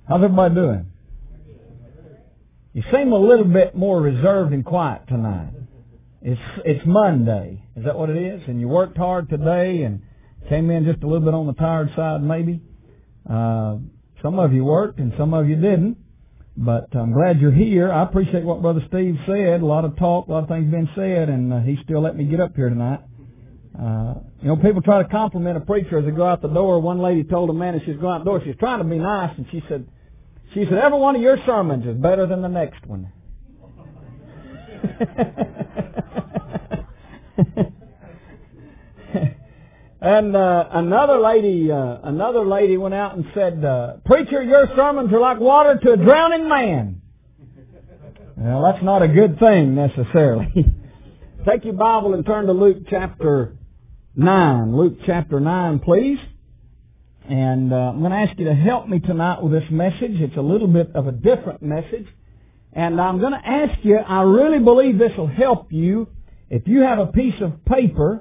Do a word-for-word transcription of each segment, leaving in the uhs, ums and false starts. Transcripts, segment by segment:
How's everybody doing? You seem a little bit more reserved and quiet tonight. It's it's Monday. Is that what it is? And you worked hard today and came in just a little bit on the tired side maybe. Uh, some of you worked and some of you didn't. But I'm glad you're here. I appreciate what Brother Steve said. A lot of talk, a lot of things been said, and uh, he still let me get up here tonight. Uh, you know, people try to compliment a preacher as they go out the door. One lady told a man as she's going out the door, she's trying to be nice, and she said, she said, every one of your sermons is better than the next one. And uh, another lady, uh, another lady went out and said, uh, "Preacher, your sermons are like water to a drowning man." Well, that's not a good thing necessarily. Take your Bible and turn to Luke chapter nine. Luke chapter nine, please. And uh, I'm going to ask you to help me tonight with this message. It's a little bit of a different message, and I'm going to ask you. I really believe this will help you if you have a piece of paper.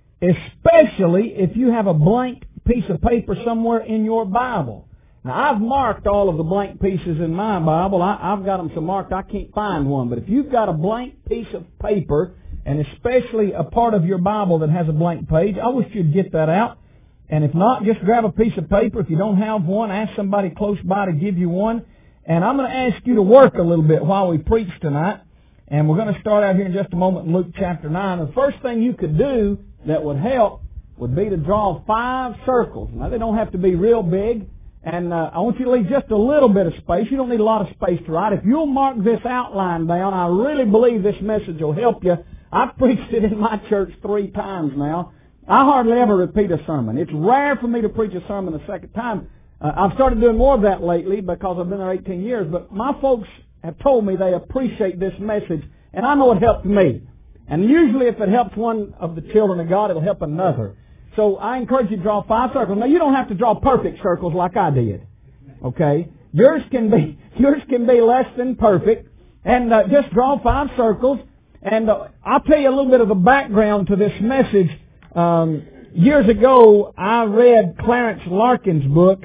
Especially if you have a blank piece of paper somewhere in your Bible. Now, I've marked all of the blank pieces in my Bible. I, I've got them so marked I can't find one. But if you've got a blank piece of paper, and especially a part of your Bible that has a blank page, I wish you'd get that out. And if not, just grab a piece of paper. If you don't have one, ask somebody close by to give you one. And I'm going to ask you to work a little bit while we preach tonight. And we're going to start out here in just a moment in Luke chapter nine. The first thing you could do that would help would be to draw five circles. Now, they don't have to be real big. And uh, I want you to leave just a little bit of space. You don't need a lot of space to write. If you'll mark this outline down, I really believe this message will help you. I've preached it in my church three times now. I hardly ever repeat a sermon. It's rare for me to preach a sermon a second time. Uh, I've started doing more of that lately because I've been there eighteen years. But my folks have told me they appreciate this message, and I know it helped me. And usually if it helps one of the children of God, it'll help another. So I encourage you to draw five circles. Now, you don't have to draw perfect circles like I did. Okay? Yours can be, yours can be less than perfect. And uh, just draw five circles. And uh, I'll tell you a little bit of the background to this message. Um, years ago, I read Clarence Larkin's book.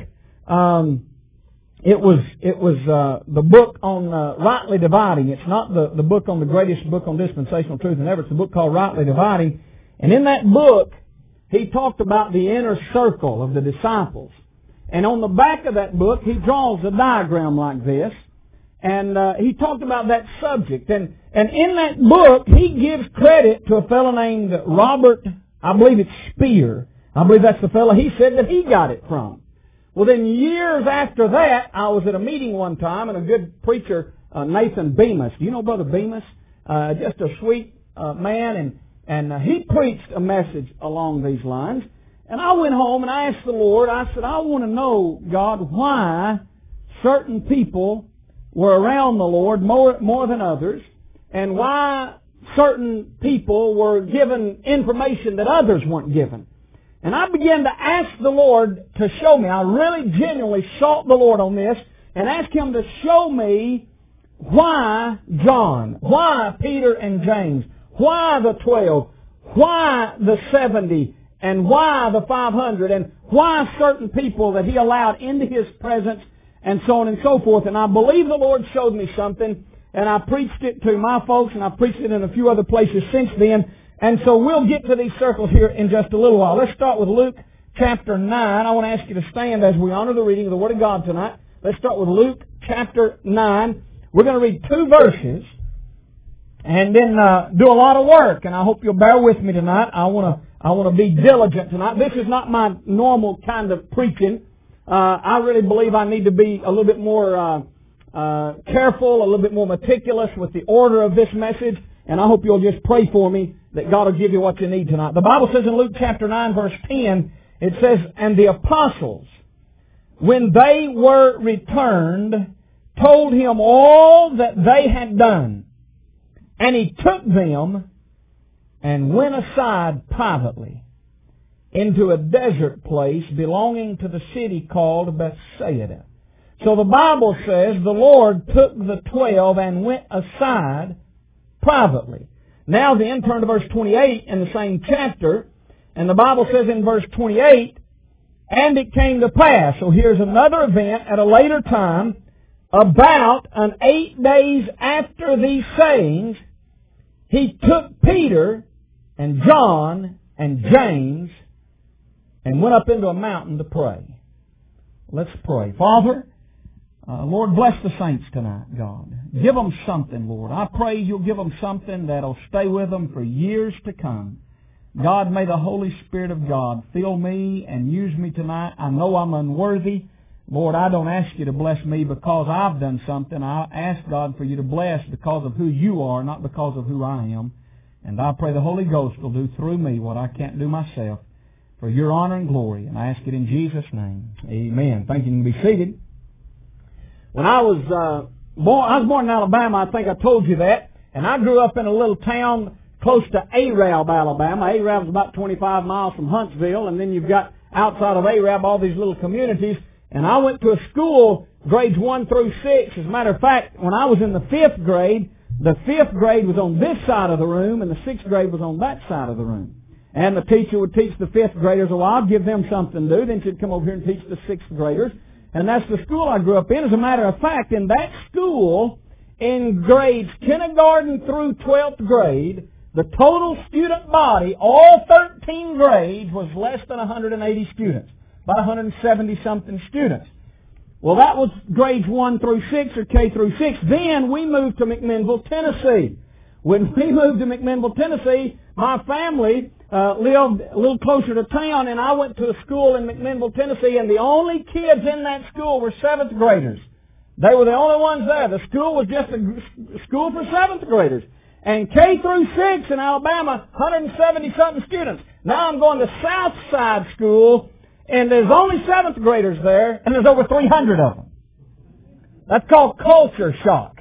Um, It was it was uh, the book on uh, rightly dividing. It's not the, the book on the greatest book on dispensational truth and ever. It's a book called Rightly Dividing. And in that book, he talked about the inner circle of the disciples. And on the back of that book, he draws a diagram like this. And uh, he talked about that subject. And, and in that book, he gives credit to a fellow named Robert, I believe it's Spear. I believe that's the fellow he said that he got it from. Well, then years after that, I was at a meeting one time, and a good preacher, uh, Nathan Bemis. Do you know Brother Bemis? Uh, just a sweet uh, man, and and uh, he preached a message along these lines. And I went home and I asked the Lord, I said, I want to know, God, why certain people were around the Lord more, more than others, and why certain people were given information that others weren't given. And I began to ask the Lord to show me. I really genuinely sought the Lord on this and asked Him to show me why John, why Peter and James, why the twelve, why the seventy, and why the five hundred, and why certain people that He allowed into His presence, and so on and so forth. And I believe the Lord showed me something, and I preached it to my folks, and I preached it in a few other places since then. And so we'll get to these circles here in just a little while. Let's start with Luke chapter nine. I want to ask you to stand as we honor the reading of the Word of God tonight. Let's start with Luke chapter nine. We're going to read two verses and then uh, do a lot of work. And I hope you'll bear with me tonight. I want to I want to be diligent tonight. This is not my normal kind of preaching. Uh, I really believe I need to be a little bit more uh, uh, careful, a little bit more meticulous with the order of this message. And I hope you'll just pray for me that God will give you what you need tonight. The Bible says in Luke chapter nine verse ten, it says, "And the apostles, when they were returned, told Him all that they had done. And He took them and went aside privately into a desert place belonging to the city called Bethsaida." So the Bible says the Lord took the twelve and went aside privately. Now then, turn to verse twenty-eight in the same chapter, and the Bible says in verse twenty-eight, And it came to pass. So here's another event at a later time. About an eight days after these sayings, he took Peter and John and James and went up into a mountain to pray. Let's pray. Father, uh, Lord, bless the saints tonight, God. Give them something, Lord. I pray you'll give them something that'll stay with them for years to come. God, may the Holy Spirit of God fill me and use me tonight. I know I'm unworthy. Lord, I don't ask you to bless me because I've done something. I ask God for you to bless because of who you are, not because of who I am. And I pray the Holy Ghost will do through me what I can't do myself for your honor and glory. And I ask it in Jesus' name. Amen. Thank you. You can be seated. When I was uh, born, I was born in Alabama. I think I told you that. And I grew up in a little town close to Arab, Alabama. Arab is about twenty-five miles from Huntsville. And then you've got outside of Arab all these little communities. And I went to a school, grades one through six. As a matter of fact, when I was in the fifth grade, the fifth grade was on this side of the room, and the sixth grade was on that side of the room. And the teacher would teach the fifth graders, well, I'd give them something to do. Then she'd come over here and teach the sixth graders. And that's the school I grew up in. As a matter of fact, in that school, in grades kindergarten through twelfth grade, the total student body, all thirteen grades, was less than one hundred eighty students. About one hundred seventy-something students. Well, that was grades one through six, or K through six. Then we moved to McMinnville, Tennessee. When we moved to McMinnville, Tennessee, my family uh, lived a little closer to town, and I went to a school in McMinnville, Tennessee, and the only kids in that school were seventh graders. They were the only ones there. The school was just a school for seventh graders. And K through six in Alabama, one hundred seventy-something students. Now I'm going to Southside School, and there's only seventh graders there, and there's over three hundred of them. That's called culture shock.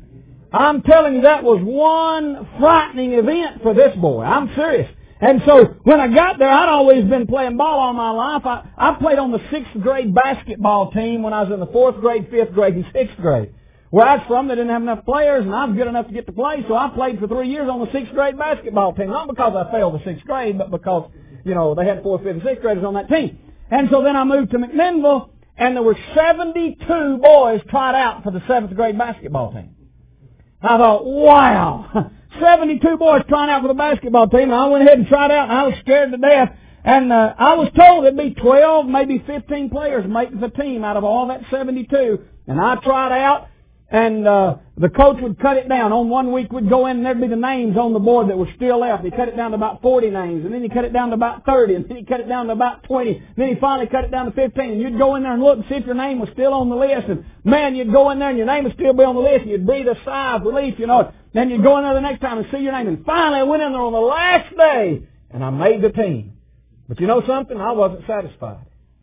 I'm telling you, that was one frightening event for this boy. I'm serious. And so, when I got there, I'd always been playing ball all my life. I, I played on the sixth grade basketball team when I was in the fourth grade, fifth grade, and sixth grade. Where I was from, they didn't have enough players, and I was good enough to get to play, so I played for three years on the sixth grade basketball team. Not because I failed the sixth grade, but because, you know, they had fourth, fifth, and sixth graders on that team. And so then I moved to McMinnville, and there were seventy-two boys tried out for the seventh grade basketball team. I thought, wow, seventy-two boys trying out for the basketball team, and I went ahead and tried out, and I was scared to death. And uh, I was told it'd be twelve, maybe fifteen players make the team out of all that seventy-two. And I tried out, and uh, the coach would cut it down. On one week we'd go in, and there'd be the names on the board that were still left. He cut it down to about forty names, and then he cut it down to about thirty, and then he cut it down to about twenty. And then he finally cut it down to fifteen. And you'd go in there and look and see if your name was still on the list. And man, you'd go in there and your name would still be on the list, and you'd breathe a sigh of relief, you know. Then you'd go in there the next time and see your name. And finally I went in there on the last day, and I made the team. But you know something? I wasn't satisfied.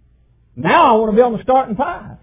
Now I want to be on the starting five.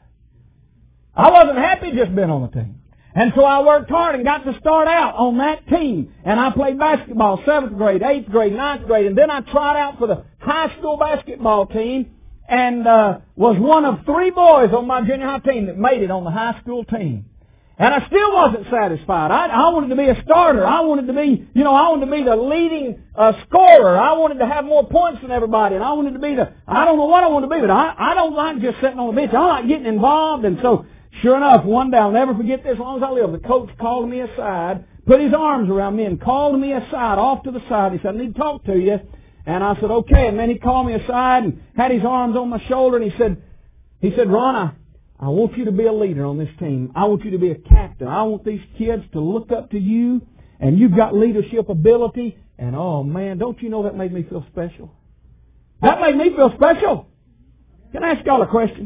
I wasn't happy just being on the team. And so I worked hard and got to start out on that team. And I played basketball, seventh grade, eighth grade, ninth grade. And then I tried out for the high school basketball team and uh, was one of three boys on my junior high team that made it on the high school team. And I still wasn't satisfied. I, I wanted to be a starter. I wanted to be, you know, I wanted to be the leading uh, scorer. I wanted to have more points than everybody. And I wanted to be the, I don't know what I wanted to be, but I, I don't like just sitting on the bench. I like getting involved. And so, sure enough, one day, I'll never forget this as long as I live, the coach called me aside, put his arms around me and called me aside, off to the side. He said, I need to talk to you. And I said, okay. And then he called me aside and had his arms on my shoulder, and he said, he said, Ron, I, I want you to be a leader on this team. I want you to be a captain. I want these kids to look up to you, and you've got leadership ability. And oh man, don't you know that made me feel special? That made me feel special. Can I ask y'all a question?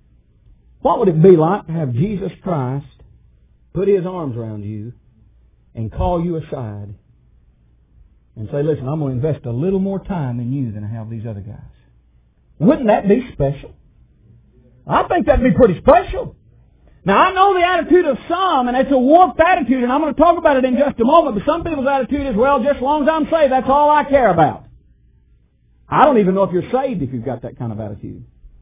What would it be like to have Jesus Christ put His arms around you and call you aside and say, listen, I'm going to invest a little more time in you than I have these other guys? Wouldn't that be special? I think that'd be pretty special. Now, I know the attitude of some, and it's a warped attitude, and I'm going to talk about it in just a moment, but some people's attitude is, well, just as long as I'm saved, that's all I care about. I don't even know if you're saved if you've got that kind of attitude.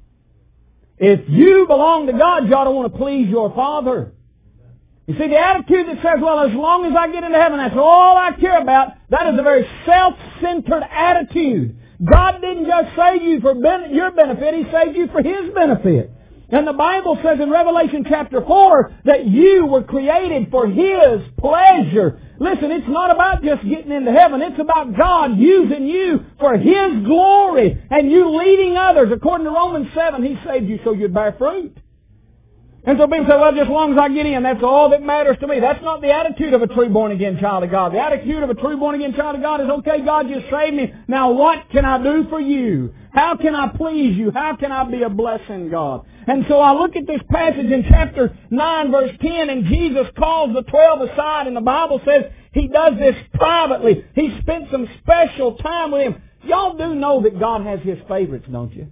If you belong to God, you ought to want to please your Father. You see, the attitude that says, well, as long as I get into heaven, that's all I care about, that is a very self-centered attitude. God didn't just save you for ben- your benefit, He saved you for His benefit. And the Bible says in Revelation chapter four that you were created for His pleasure. Listen, it's not about just getting into heaven. It's about God using you for His glory and you leading others. According to Romans seven, He saved you so you'd bear fruit. And so people say, well, just as long as I get in, that's all that matters to me. That's not the attitude of a true born-again child of God. The attitude of a true born-again child of God is, okay, God, you saved me. Now what can I do for you? How can I please you? How can I be a blessing, God? And so I look at this passage in chapter nine, verse ten, and Jesus calls the twelve aside, and the Bible says He does this privately. He spent some special time with him. Y'all do know that God has His favorites, don't you?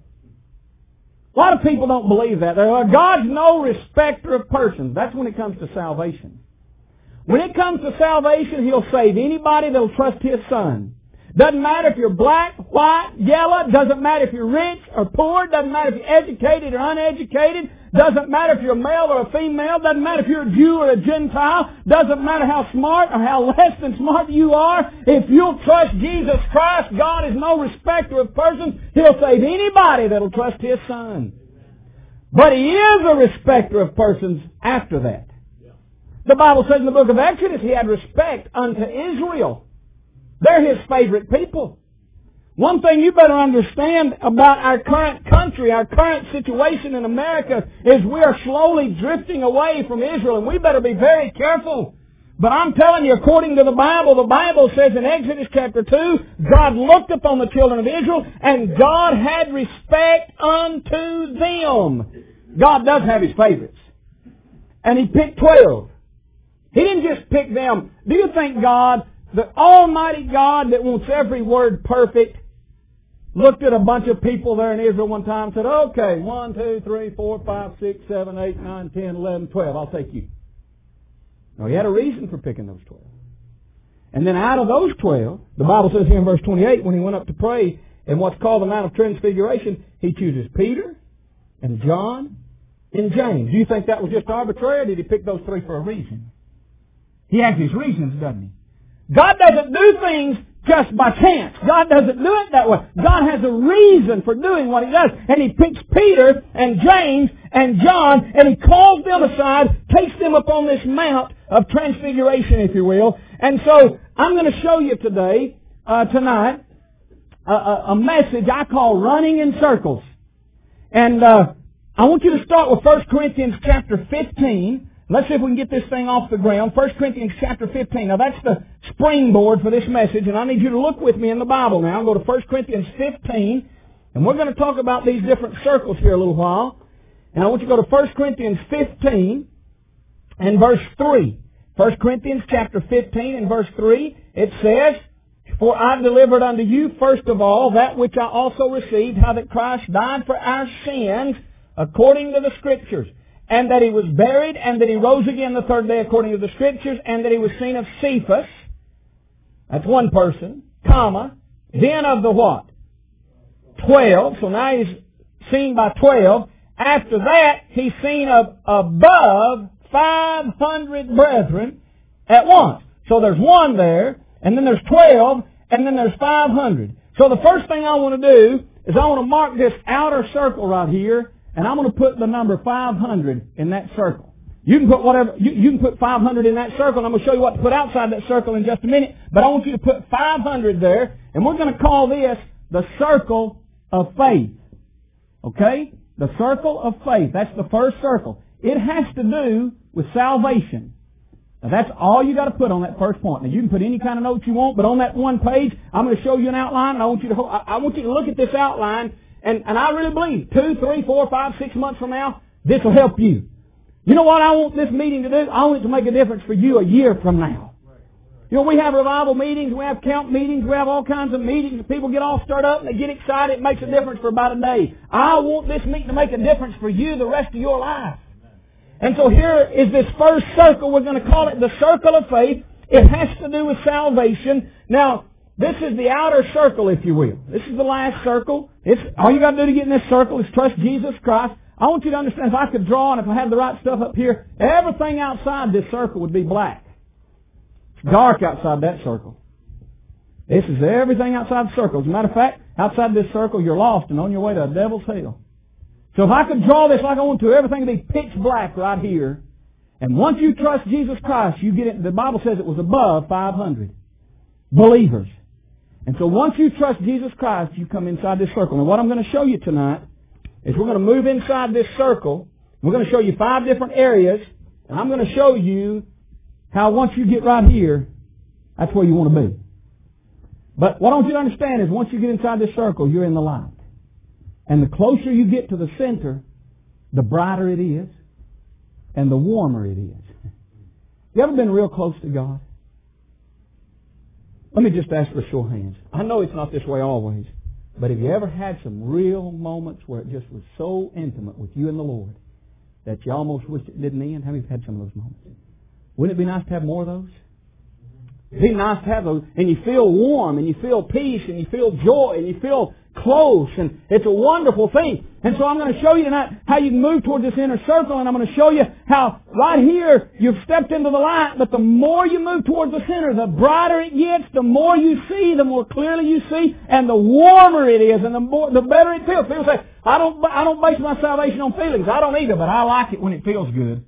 A lot of people don't believe that. God's no respecter of persons. That's when it comes to salvation. When it comes to salvation, He'll save anybody that'll trust His Son. Doesn't matter if you're black, white, yellow. Doesn't matter if you're rich or poor. Doesn't matter if you're educated or uneducated. Doesn't matter if you're a male or a female. Doesn't matter if you're a Jew or a Gentile. Doesn't matter how smart or how less than smart you are. If you'll trust Jesus Christ, God is no respecter of persons. He'll save anybody that'll trust His Son. But He is a respecter of persons after that. The Bible says in the book of Exodus, He had respect unto Israel. They're His favorite people. One thing you better understand about our current country, our current situation in America, is we are slowly drifting away from Israel, and we better be very careful. But I'm telling you, according to the Bible, the Bible says in Exodus chapter two, God looked upon the children of Israel, and God had respect unto them. God does have His favorites. And He picked twelve. He didn't just pick them. Do you think God, the Almighty God that wants every word perfect, looked at a bunch of people there in Israel one time and said, okay, one, two, three, four, five, six, seven, eight, nine, ten, eleven, twelve, I'll take you. No, He had a reason for picking those twelve. And then out of those twelve, the Bible says here in verse twenty-eight, when He went up to pray in what's called the Mount of Transfiguration, He chooses Peter and John and James. Do you think that was just arbitrary, or did He pick those three for a reason? He has His reasons, doesn't He? God doesn't do things just by chance. God doesn't do it that way. God has a reason for doing what He does. And He picks Peter and James and John, and He calls them aside, takes them up on this Mount of Transfiguration, if you will. And so I'm going to show you today, uh, tonight, a, a, a message I call Running in Circles. And uh, I want you to start with First Corinthians chapter fifteen. Let's see if we can get this thing off the ground. First Corinthians chapter fifteen. Now that's the springboard for this message, and I need you to look with me in the Bible now. Go to First Corinthians fifteen, and we're going to talk about these different circles here a little while. And I want you to go to First Corinthians fifteen and verse three. First Corinthians chapter fifteen and verse three, it says, For I delivered unto you first of all that which I also received, how that Christ died for our sins according to the Scriptures, and that He was buried, and that He rose again the third day according to the Scriptures, and that He was seen of Cephas. That's one person, comma, then of the what? Twelve. So now He's seen by twelve. After that, He's seen of above five hundred brethren at once. So there's one there, and then there's twelve, and then there's five hundred. So the first thing I want to do is I want to mark this outer circle right here, and I'm going to put the number five hundred in that circle. You can put whatever, you, you can put five hundred in that circle, and I'm going to show you what to put outside that circle in just a minute. But I want you to put five hundred there, and we're going to call this the circle of faith. Okay? The circle of faith. That's the first circle. It has to do with salvation. Now that's all you got to put on that first point. Now you can put any kind of notes you want, but on that one page, I'm going to show you an outline, and I want you to, I want you to look at this outline. And, and I really believe two, three, four, five, six months from now, this will help you. You know what I want this meeting to do? I want it to make a difference for you a year from now. You know, we have revival meetings, we have camp meetings, we have all kinds of meetings. People get all stirred up and they get excited. It makes a difference for about a day. I want this meeting to make a difference for you the rest of your life. And so here is this first circle. We're going to call it the circle of faith. It has to do with salvation. Now, this is the outer circle, if you will. This is the last circle. It's, all you got to do to get in this circle is trust Jesus Christ. I want you to understand, if I could draw and if I had the right stuff up here, everything outside this circle would be black. It's dark outside that circle. This is everything outside the circle. As a matter of fact, outside this circle, you're lost and on your way to a devil's hell. So if I could draw this like I want to, everything would be pitch black right here. And once you trust Jesus Christ, you get it. The Bible says it was above five hundred believers. And so once you trust Jesus Christ, you come inside this circle. And what I'm going to show you tonight is we're going to move inside this circle. We're going to show you five different areas. And I'm going to show you how once you get right here, that's where you want to be. But what I want you to understand is once you get inside this circle, you're in the light. And the closer you get to the center, the brighter it is and the warmer it is. You ever been real close to God? Let me just ask for a show of hands. I know it's not this way always, but have you ever had some real moments where it just was so intimate with you and the Lord that you almost wished it didn't end? How many have had some of those moments? Wouldn't it be nice to have more of those? It'd be nice to have those, and you feel warm, and you feel peace, and you feel joy, and you feel close, and it's a wonderful thing. And so I'm going to show you tonight how you can move towards this inner circle, and I'm going to show you how right here you've stepped into the light, but the more you move towards the center, the brighter it gets, the more you see, the more clearly you see, and the warmer it is, and the more, the better it feels. People say, I don't, I don't base my salvation on feelings. I don't either, but I like it when it feels good.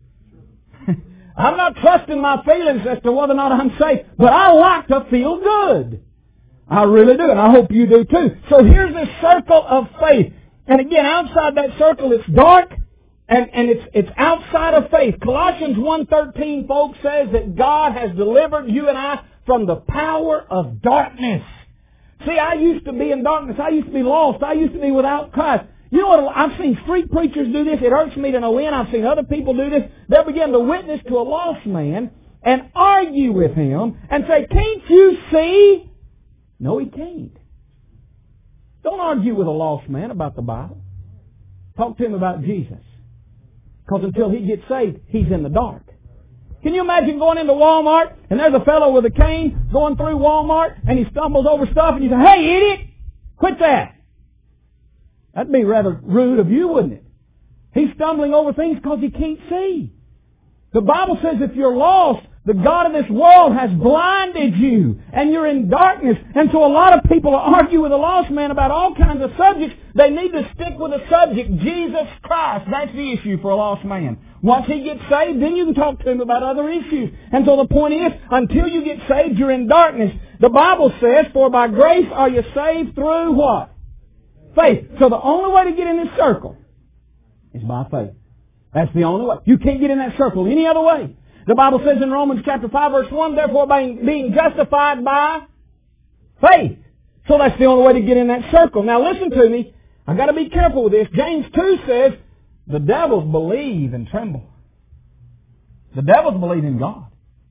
I'm not trusting my feelings as to whether or not I'm saved, but I like to feel good. I really do, and I hope you do too. So here's this circle of faith. And again, outside that circle, it's dark, and, and it's, it's outside of faith. Colossians one thirteen, folks, says that God has delivered you and I from the power of darkness. See, I used to be in darkness. I used to be lost. I used to be without Christ. You know what? I've seen street preachers do this. It hurts me to no end. I've seen other people do this. They'll begin to witness to a lost man and argue with him and say, can't you see? No, he can't. Don't argue with a lost man about the Bible. Talk to him about Jesus. Because until he gets saved, he's in the dark. Can you imagine going into Walmart and there's a fellow with a cane going through Walmart and he stumbles over stuff and you say, hey, idiot, quit that. That'd be rather rude of you, wouldn't it? He's stumbling over things because he can't see. The Bible says if you're lost, the God of this world has blinded you and you're in darkness. And so a lot of people argue with a lost man about all kinds of subjects. They need to stick with the subject, Jesus Christ. That's the issue for a lost man. Once he gets saved, then you can talk to him about other issues. And so the point is, until you get saved, you're in darkness. The Bible says, for by grace are you saved through what? Faith. So the only way to get in this circle is by faith. That's the only way. You can't get in that circle any other way. The Bible says in Romans chapter five verse one, therefore being, being justified by faith. So that's the only way to get in that circle. Now listen to me. I've got to be careful with this. James two says, the devils believe and tremble. The devils believe in God.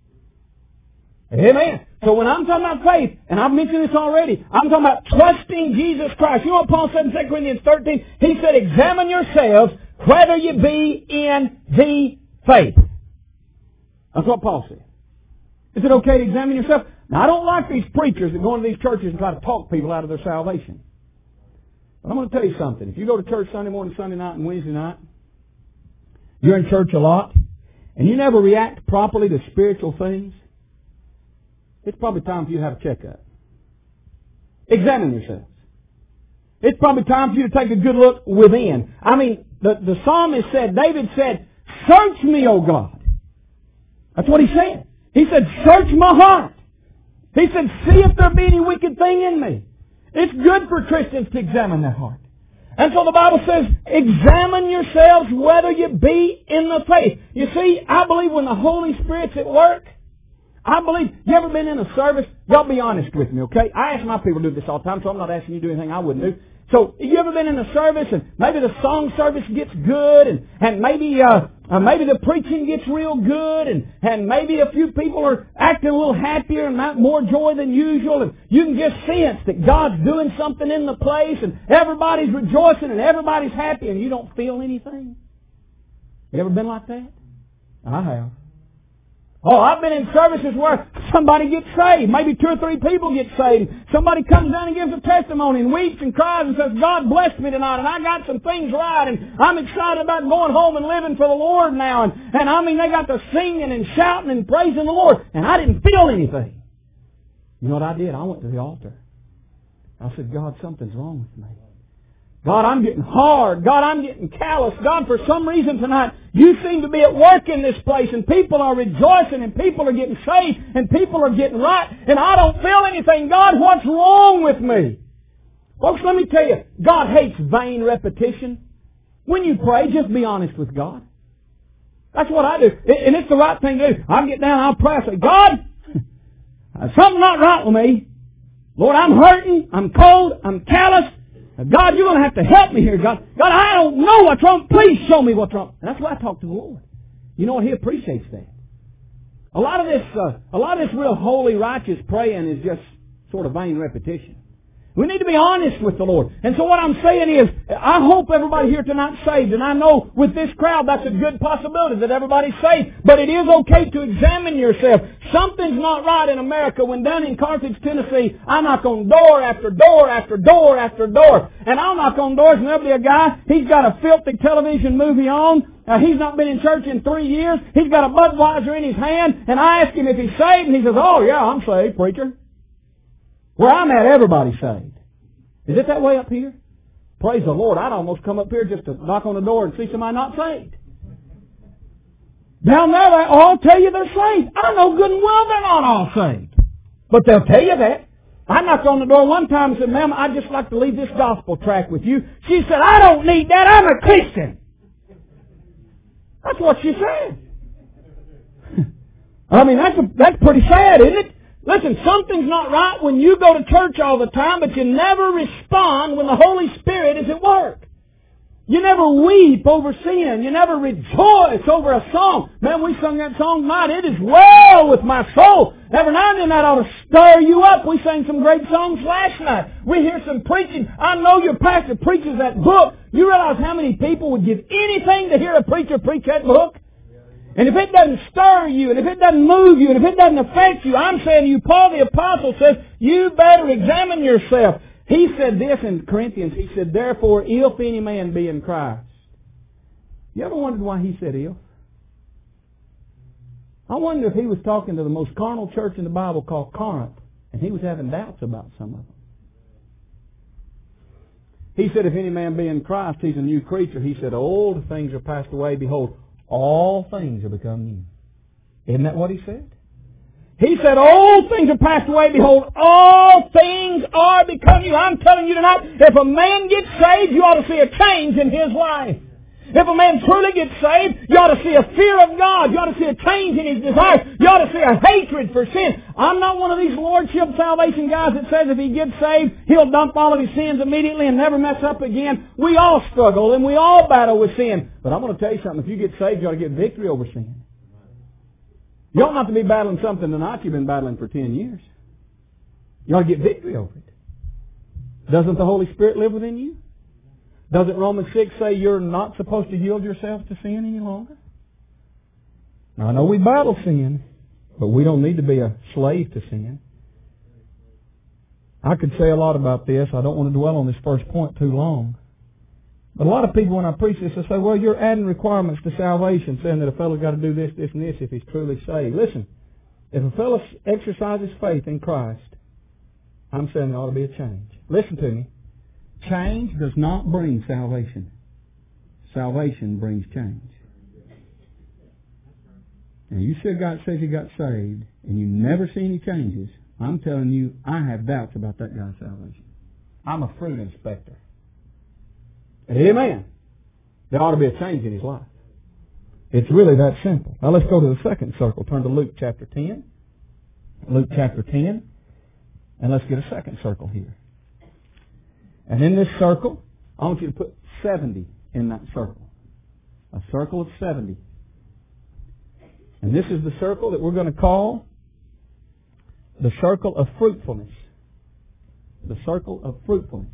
Amen. So when I'm talking about faith, and I've mentioned this already, I'm talking about trusting Jesus Christ. You know what Paul said in Second Corinthians thirteen? He said, examine yourselves whether you be in the faith. That's what Paul said. Is it okay to examine yourself? Now, I don't like these preachers that go into these churches and try to talk people out of their salvation. But I'm going to tell you something. If you go to church Sunday morning, Sunday night, and Wednesday night, you're in church a lot, and you never react properly to spiritual things, it's probably time for you to have a checkup. Examine yourselves. It's probably time for you to take a good look within. I mean, the, the psalmist said, David said, search me, O God. That's what he said. He said, search my heart. He said, see if there be any wicked thing in me. It's good for Christians to examine their heart. And so the Bible says, examine yourselves whether you be in the faith. You see, I believe when the Holy Spirit's at work, I believe, you ever been in a service? Y'all be honest with me, okay? I ask my people to do this all the time, so I'm not asking you to do anything I wouldn't do. So, you ever been in a service and maybe the song service gets good and, and maybe, uh, uh, maybe the preaching gets real good and, and maybe a few people are acting a little happier and not more joy than usual and you can just sense that God's doing something in the place and everybody's rejoicing and everybody's happy and you don't feel anything? You ever been like that? I have. Oh, I've been in services where somebody gets saved. Maybe two or three people get saved. Somebody comes down and gives a testimony and weeps and cries and says, God blessed me tonight and I got some things right and I'm excited about going home and living for the Lord now. And, and I mean, they got to singing and shouting and praising the Lord and I didn't feel anything. You know what I did? I went to the altar. I said, God, something's wrong with me. God, I'm getting hard. God, I'm getting callous. God, for some reason tonight, you seem to be at work in this place, and people are rejoicing, and people are getting saved, and people are getting right, and I don't feel anything. God, what's wrong with me? Folks, let me tell you, God hates vain repetition. When you pray, just be honest with God. That's what I do. And it's the right thing to do. I'll get down, I'll pray, I say, God, something's not right with me. Lord, I'm hurting, I'm cold, I'm callous. God, you're going to have to help me here, God. God, I don't know what's wrong. Please show me what's wrong. And that's why I talk to the Lord. You know what? He appreciates that. A lot of this, uh, a lot of this real holy, righteous praying is just sort of vain repetition. We need to be honest with the Lord. And so what I'm saying is, I hope everybody here tonight's saved. And I know with this crowd that's a good possibility that everybody's saved. But it is okay to examine yourself. Something's not right in America when down in Carthage, Tennessee, I knock on door after door after door after door. And I'll knock on doors and there'll be a guy, he's got a filthy television movie on. Uh, he's not been in church in three years. He's got a Budweiser in his hand. And I ask him if he's saved. And he says, oh yeah, I'm saved, preacher. Where I'm at, everybody's saved. Is it that way up here? Praise the Lord. I'd almost come up here just to knock on the door and see somebody not saved. Down there, they all tell you they're saved. I know good and well they're not all saved. But they'll tell you that. I knocked on the door one time and said, ma'am, I'd just like to leave this gospel tract with you. She said, I don't need that. I'm a Christian. That's what she said. I mean, that's, a, that's pretty sad, isn't it? Listen, something's not right when you go to church all the time, but you never respond when the Holy Spirit is at work. You never weep over sin. You never rejoice over a song. Man, we sung that song tonight. It is well with my soul. Every now and then that ought to stir you up. We sang some great songs last night. We hear some preaching. I know your pastor preaches that book. You realize how many people would give anything to hear a preacher preach that book? And if it doesn't stir you, and if it doesn't move you, and if it doesn't affect you, I'm saying to you, Paul the Apostle says, you better examine yourself. He said this in Corinthians. He said, therefore, if any man be in Christ. You ever wondered why he said if? I wonder if he was talking to the most carnal church in the Bible called Corinth, and he was having doubts about some of them. He said, if any man be in Christ, he's a new creature. He said, old things are passed away. Behold, all things are become new. Isn't that what he said? He said, old things are passed away. Behold, all things are become new. I'm telling you tonight, if a man gets saved, you ought to see a change in his life. If a man truly gets saved, you ought to see a fear of God. You ought to see a change in his desire. You ought to see a hatred for sin. I'm not one of these Lordship salvation guys that says if he gets saved, he'll dump all of his sins immediately and never mess up again. We all struggle and we all battle with sin. But I'm going to tell you something. If you get saved, you ought to get victory over sin. You ought not to be battling something tonight you've been battling for ten years. You ought to get victory over it. Doesn't the Holy Spirit live within you? Doesn't Romans six say you're not supposed to yield yourself to sin any longer? Now, I know we battle sin, but we don't need to be a slave to sin. I could say a lot about this. I don't want to dwell on this first point too long. But a lot of people, when I preach this, they say, well, you're adding requirements to salvation, saying that a fellow's got to do this, this, and this if he's truly saved. Listen, if a fellow exercises faith in Christ, I'm saying there ought to be a change. Listen to me. Change does not bring salvation. Salvation brings change. And you see a guy that says he got saved, and you never see any changes, I'm telling you, I have doubts about that guy's salvation. I'm a fruit inspector. Amen. There ought to be a change in his life. It's really that simple. Now let's go to the second circle. Turn to Luke chapter ten. Luke chapter ten. And let's get a second circle here. And in this circle, I want you to put seventy in that circle. A circle of seventy. And this is the circle that we're going to call the circle of fruitfulness. The circle of fruitfulness.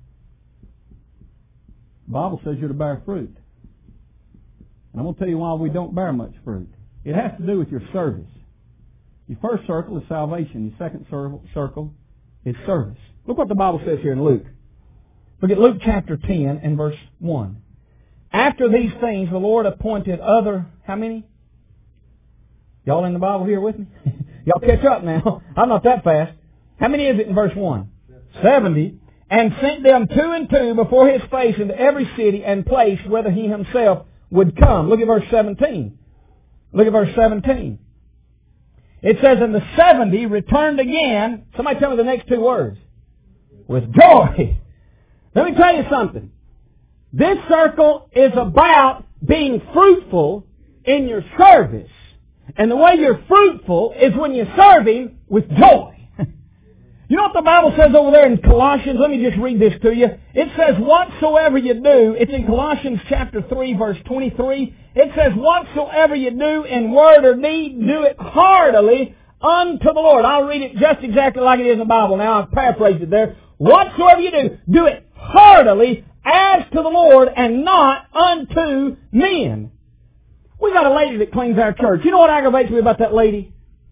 The Bible says you're to bear fruit. And I'm going to tell you why we don't bear much fruit. It has to do with your service. Your first circle is salvation. Your second circle is service. Look what the Bible says here in Luke. Look at Luke chapter ten and verse one. After these things, the Lord appointed other, how many? Y'all in the Bible here with me? Y'all catch up now. I'm not that fast. How many is it in verse one? Seventy. And sent them two and two before his face into every city and place whither he himself would come. Look at verse seventeen. Look at verse seventeen. It says, and the seventy returned again. Somebody tell me the next two words. With joy. Let me tell you something. This circle is about being fruitful in your service. And the way you're fruitful is when you serve Him with joy. You know what the Bible says over there in Colossians? Let me just read this to you. It says, whatsoever you do, it's in Colossians chapter three, verse twenty-three. It says, whatsoever you do in word or deed, do it heartily unto the Lord. I'll read it just exactly like it is in the Bible now. I've paraphrased it there. Whatsoever you do, do it heartily as to the Lord and not unto men. We got a lady that cleans our church. You know what aggravates me about that lady?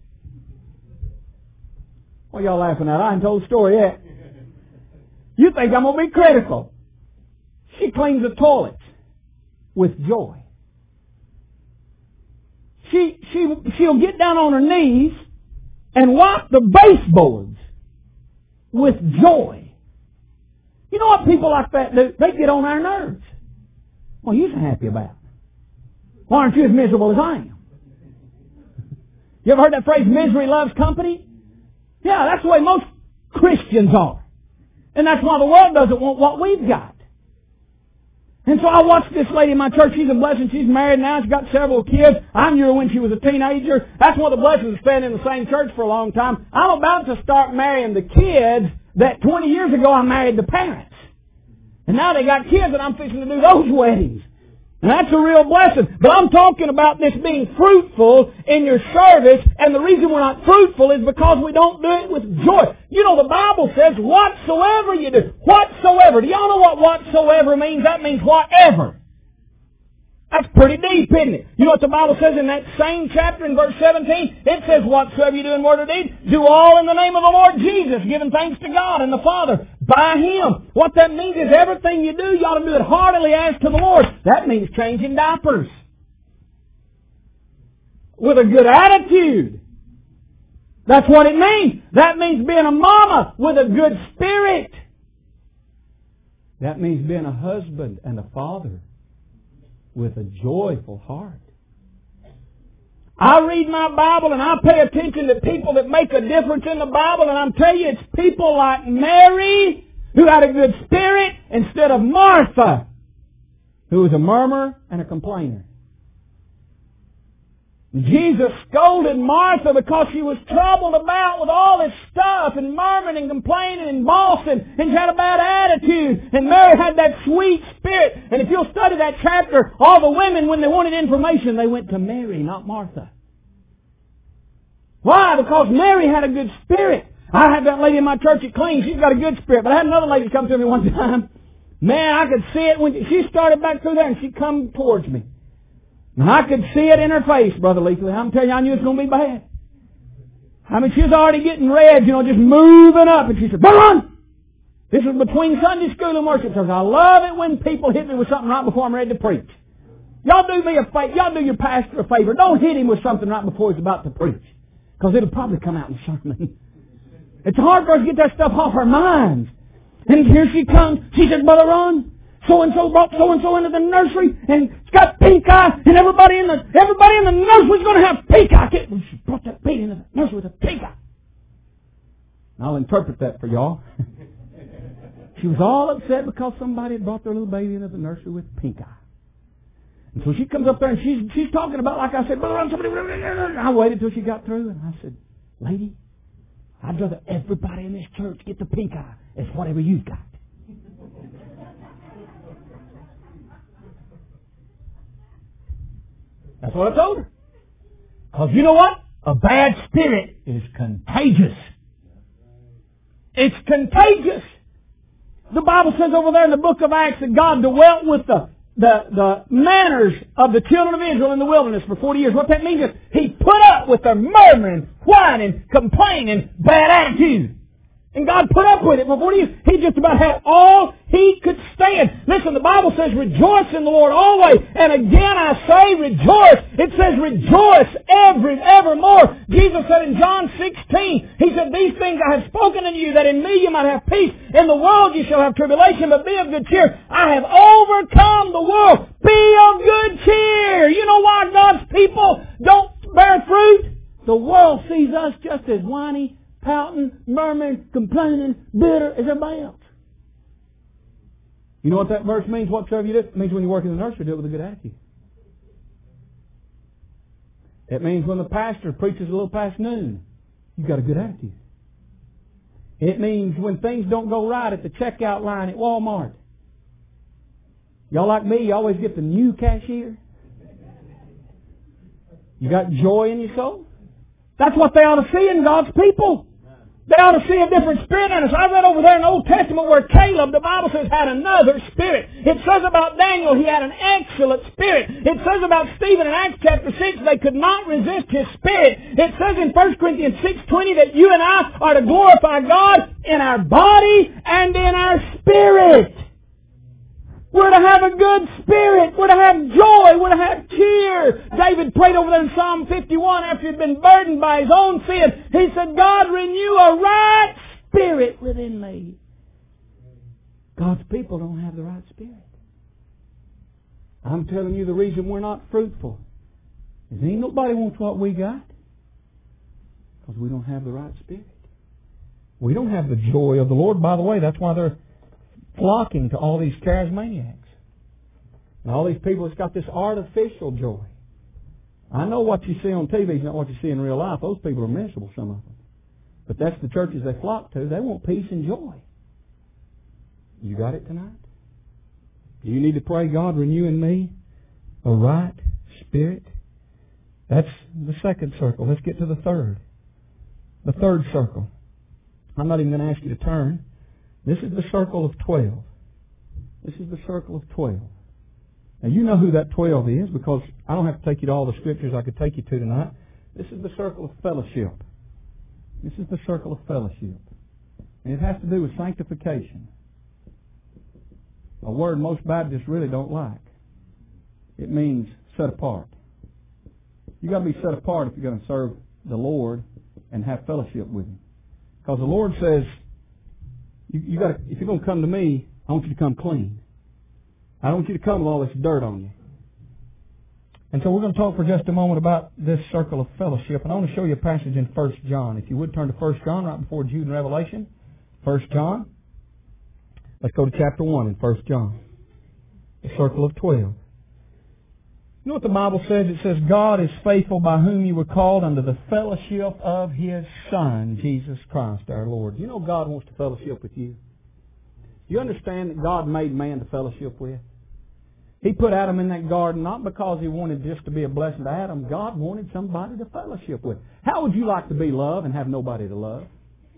What y'all laughing at? I haven't told the story yet. You think I'm going to be critical. She cleans the toilets with joy. She, she, she'll get down on her knees and wipe the baseboards with joy. You know what people like that do? They get on our nerves. Well, you're so happy about it. Why aren't you as miserable as I am? You ever heard that phrase, misery loves company? Yeah, that's the way most Christians are. And that's why the world doesn't want what we've got. And so I watched this lady in my church. She's a blessing. She's married now. She's got several kids. I knew her when she was a teenager. That's one of the blessings of staying in the same church for a long time. I'm about to start marrying the kids that twenty years ago I married the parents. And now they got kids and I'm fixing to do those weddings. And that's a real blessing. But I'm talking about this being fruitful in your service. And the reason we're not fruitful is because we don't do it with joy. You know, the Bible says, whatsoever you do. Whatsoever. Do y'all know what whatsoever means? That means whatever. That's pretty deep, isn't it? You know what the Bible says in that same chapter in verse seventeen? It says, whatsoever you do in word or deed, do all in the name of the Lord Jesus, giving thanks to God and the Father by Him. What that means is everything you do, you ought to do it heartily as to the Lord. That means changing diapers. With a good attitude. That's what it means. That means being a mama with a good spirit. That means being a husband and a father with a joyful heart. I read my Bible and I pay attention to people that make a difference in the Bible, and I'm telling you, it's people like Mary who had a good spirit instead of Martha, who was a murmurer and a complainer. Jesus scolded Martha because she was troubled about with all this stuff and murmuring and complaining and bossing, and she had a bad attitude. And Mary had that sweet spirit. And if you'll study that chapter, all the women, when they wanted information, they went to Mary, not Martha. Why? Because Mary had a good spirit. I had that lady in my church that cleans. She's got a good spirit. But I had another lady come to me one time. Man, I could see it when she started back through there and she come towards me. And I could see it in her face, Brother Leakley. I'm telling you, I knew it was going to be bad. I mean, she was already getting red, you know, just moving up. And she said, "Brother Ron!" This was between Sunday school and worship service. I love it when people hit me with something right before I'm ready to preach. Y'all do me a favor. Y'all do your pastor a favor. Don't hit him with something right before he's about to preach. Because it'll probably come out in the sermon. It's hard for us to get that stuff off our minds. And here she comes. She said, "Brother Ron, so-and-so brought so-and-so into the nursery, and it's got pink eye, and everybody in the everybody in the nursery's going to have pink eye." She brought that baby into the nursery with a pink eye. And I'll interpret that for y'all. She was all upset because somebody had brought their little baby into the nursery with pink eye. And so she comes up there, and she's she's talking about, like I said, "Brother Ron, somebody..." I waited till she got through, and I said, "Lady, I'd rather everybody in this church get the pink eye as whatever you've got." That's what I told her. Because you know what? A bad spirit is contagious. It's contagious. The Bible says over there in the book of Acts that God dwelt with the, the, the manners of the children of Israel in the wilderness for forty years. What that means is He put up with their murmuring, whining, complaining, bad attitude. And God put up with it for forty years. He just about had all He could stand. saying. Listen, the Bible says rejoice in the Lord always. And again I say rejoice. It says rejoice every, evermore. Jesus said in John sixteen, He said, these things I have spoken unto you, that in me you might have peace. In the world you shall have tribulation, but be of good cheer. I have overcome the world. Be of good cheer. You know why God's people don't bear fruit? The world sees us just as whiny, pouting, murmuring, complaining, bitter as everybody else. You know what that verse means? Whatsoever you do? It means when you work in the nursery, do it with a good attitude. It means when the pastor preaches a little past noon, you've got a good attitude. It means when things don't go right at the checkout line at Walmart. Y'all like me, you always get the new cashier. You got joy in your soul? That's what they ought to see in God's people. They ought to see a different spirit in us. I read over there in the Old Testament where Caleb, the Bible says, had another spirit. It says about Daniel, he had an excellent spirit. It says about Stephen in Acts chapter six, they could not resist his spirit. It says in First Corinthians six twenty that you and I are to glorify God in our body and in our spirit. We're to have a good spirit. We're to have joy. We're to have cheer. David prayed over there in Psalm fifty-one after he'd been burdened by his own sin. He said, God, renew a right spirit within me. God's people don't have the right spirit. I'm telling you the reason we're not fruitful is ain't nobody wants what we got. Because we don't have the right spirit. We don't have the joy of the Lord. By the way, that's why they're flocking to all these charismaniacs. And all these people that's got this artificial joy. I know what you see on T V is not what you see in real life. Those people are miserable, some of them. But that's the churches they flock to. They want peace and joy. You got it tonight? Do you need to pray, God, renew in me a right spirit? That's the second circle. Let's get to the third. The third circle. I'm not even going to ask you to turn. This is the circle of twelve. This is the circle of twelve. Now you know who that twelve is because I don't have to take you to all the scriptures I could take you to tonight. This is the circle of fellowship. This is the circle of fellowship. And it has to do with sanctification. A word most Baptists really don't like. It means set apart. You've got to be set apart if you're going to serve the Lord and have fellowship with Him. Because the Lord says, You, you got. If you're going to come to me, I want you to come clean. I don't want you to come with all this dirt on you. And so we're going to talk for just a moment about this circle of fellowship. And I want to show you a passage in First John. If you would turn to First John right before Jude and Revelation. First John. Let's go to chapter one in First John. The circle of twelve. You know what the Bible says? It says, God is faithful by whom you were called unto the fellowship of His Son, Jesus Christ our Lord. You know God wants to fellowship with you. Do you understand that God made man to fellowship with? He put Adam in that garden not because He wanted just to be a blessing to Adam. God wanted somebody to fellowship with. How would you like to be loved and have nobody to love?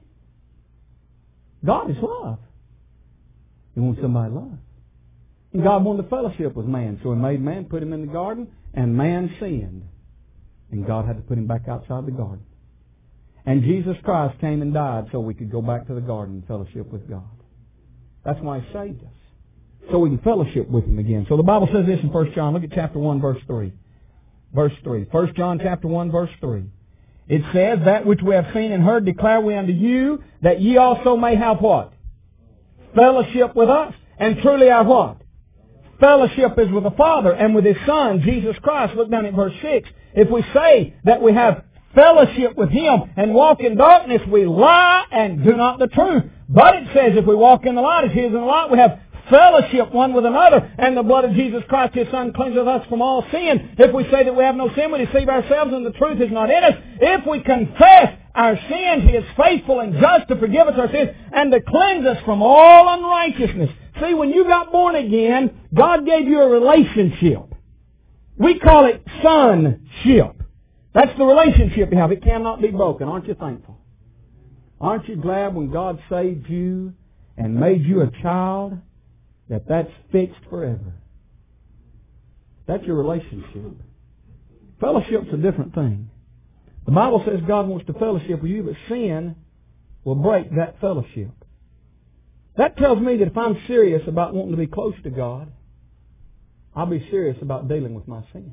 God is love. He wants somebody to love. And God wanted to fellowship with man, so He made man, put him in the garden, and man sinned. And God had to put him back outside the garden. And Jesus Christ came and died so we could go back to the garden and fellowship with God. That's why He saved us. So we can fellowship with Him again. So the Bible says this in First John. Look at chapter one, verse three. Verse three. First John chapter one, verse three. It says, that which we have seen and heard declare we unto you, that ye also may have what? Fellowship with us. And truly our what? Fellowship is with the Father and with His Son, Jesus Christ. Look down at verse six. If we say that we have fellowship with Him and walk in darkness, we lie and do not the truth. But it says if we walk in the light as He is in the light, we have fellowship one with another, and the blood of Jesus Christ, His Son, cleanseth us from all sin. If we say that we have no sin, we deceive ourselves, and the truth is not in us. If we confess our sins, He is faithful and just to forgive us our sins and to cleanse us from all unrighteousness. See, when you got born again, God gave you a relationship. We call it sonship. That's the relationship you have. It cannot be broken. Aren't you thankful? Aren't you glad when God saved you and made you a child, that that's fixed forever? That's your relationship. Fellowship's a different thing. The Bible says God wants to fellowship with you, but sin will break that fellowship. That tells me that if I'm serious about wanting to be close to God, I'll be serious about dealing with my sin.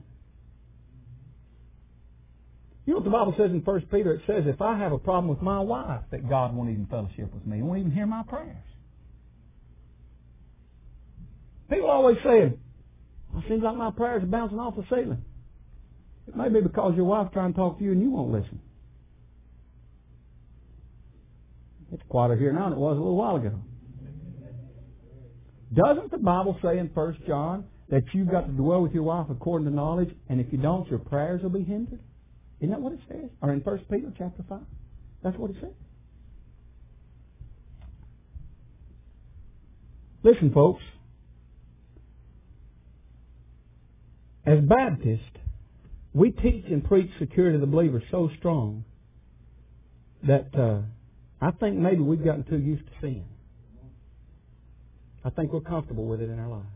You know what the Bible says in First Peter? It says, if I have a problem with my wife, that God won't even fellowship with me. He won't even hear my prayers. People always say, it seems like my prayers are bouncing off the ceiling. It may be because your wife's trying to talk to you and you won't listen. It's quieter here now than it was a little while ago. Doesn't the Bible say in First John that you've got to dwell with your wife according to knowledge, and if you don't, your prayers will be hindered? Isn't that what it says? Or in First Peter chapter five? That's what it says. Listen, folks. As Baptists, we teach and preach security of the believer so strong that uh, I think maybe we've gotten too used to sin. I think we're comfortable with it in our lives.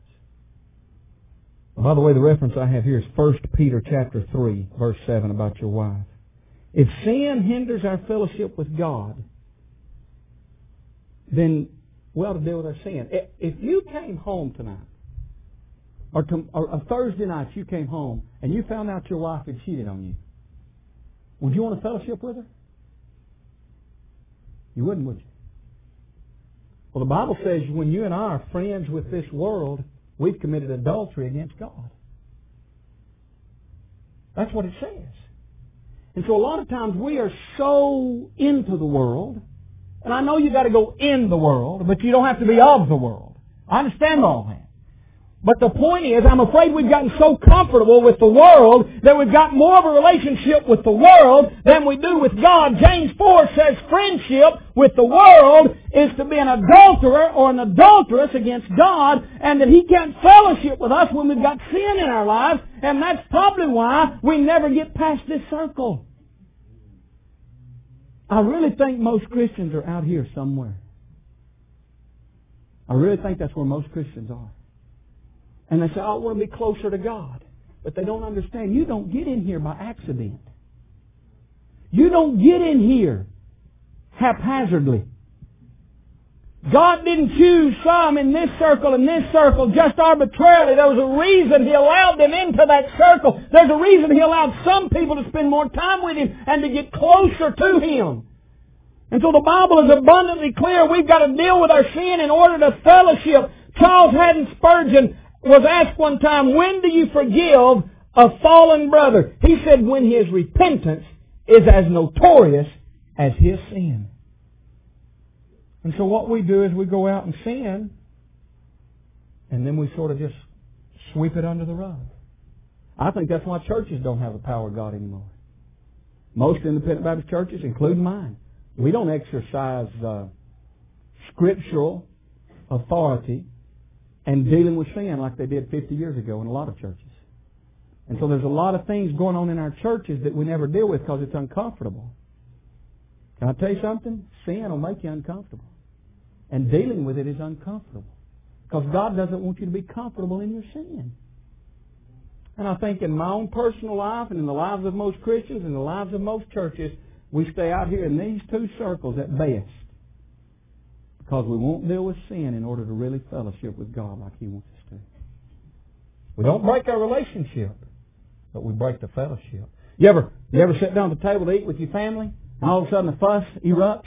By the way, the reference I have here is First Peter chapter three, verse seven, about your wife. If sin hinders our fellowship with God, then we ought to deal with our sin. If you came home tonight, or, to, or a Thursday night you came home, and you found out your wife had cheated on you, would you want to fellowship with her? You wouldn't, would you? Well, the Bible says when you and I are friends with this world, we've committed adultery against God. That's what it says. And so a lot of times we are so into the world, and I know you've got to go in the world, but you don't have to be of the world. I understand all that. But the point is, I'm afraid we've gotten so comfortable with the world that we've got more of a relationship with the world than we do with God. James four says friendship with the world is to be an adulterer or an adulteress against God, and that He can't fellowship with us when we've got sin in our lives, and that's probably why we never get past this circle. I really think most Christians are out here somewhere. I really think that's where most Christians are. And they say, oh, I want to be closer to God. But they don't understand. You don't get in here by accident. You don't get in here haphazardly. God didn't choose some in this circle and this circle just arbitrarily. There was a reason He allowed them into that circle. There's a reason He allowed some people to spend more time with Him and to get closer to Him. And so the Bible is abundantly clear. We've got to deal with our sin in order to fellowship. Charles Haddon Spurgeon was asked one time, when do you forgive a fallen brother? He said, when his repentance is as notorious as his sin. And so what we do is we go out and sin, and then we sort of just sweep it under the rug. I think that's why churches don't have the power of God anymore. Most independent Baptist churches, including mine, we don't exercise uh, scriptural authority and dealing with sin like they did fifty years ago in a lot of churches. And so there's a lot of things going on in our churches that we never deal with because it's uncomfortable. Can I tell you something? Sin will make you uncomfortable. And dealing with it is uncomfortable. Because God doesn't want you to be comfortable in your sin. And I think in my own personal life and in the lives of most Christians and the lives of most churches, we stay out here in these two circles at best. Because we won't deal with sin in order to really fellowship with God like He wants us to. We don't break our relationship, but we break the fellowship. You ever, you ever sit down at the table to eat with your family, and all of a sudden a fuss erupts?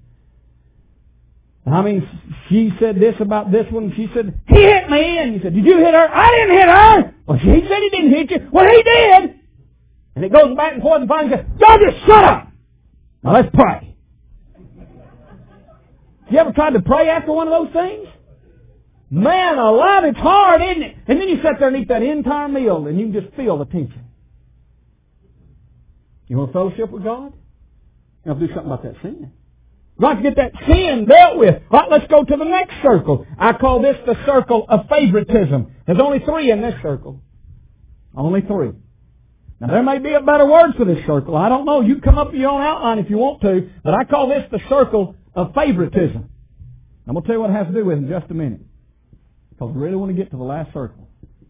I mean, she said this about this one, and she said, he hit me, and you said, did you hit her? I didn't hit her! Well, he said he didn't hit you. Well, he did! And it goes back and forth, and finally says, y'all just shut up! Now let's pray. You ever tried to pray after one of those things? Man alive, it's hard, isn't it? And then you sit there and eat that entire meal and you can just feel the tension. You want to fellowship with God? You have to do something about that sin. You've got to get that sin dealt with. All right, let's go to the next circle. I call this the circle of favoritism. There's only three in this circle. Only three. Now, there may be a better word for this circle. I don't know. You come up with your own outline if you want to. But I call this the circle of favoritism. I'm going to tell you what it has to do with in just a minute. Because we really want to get to the last circle.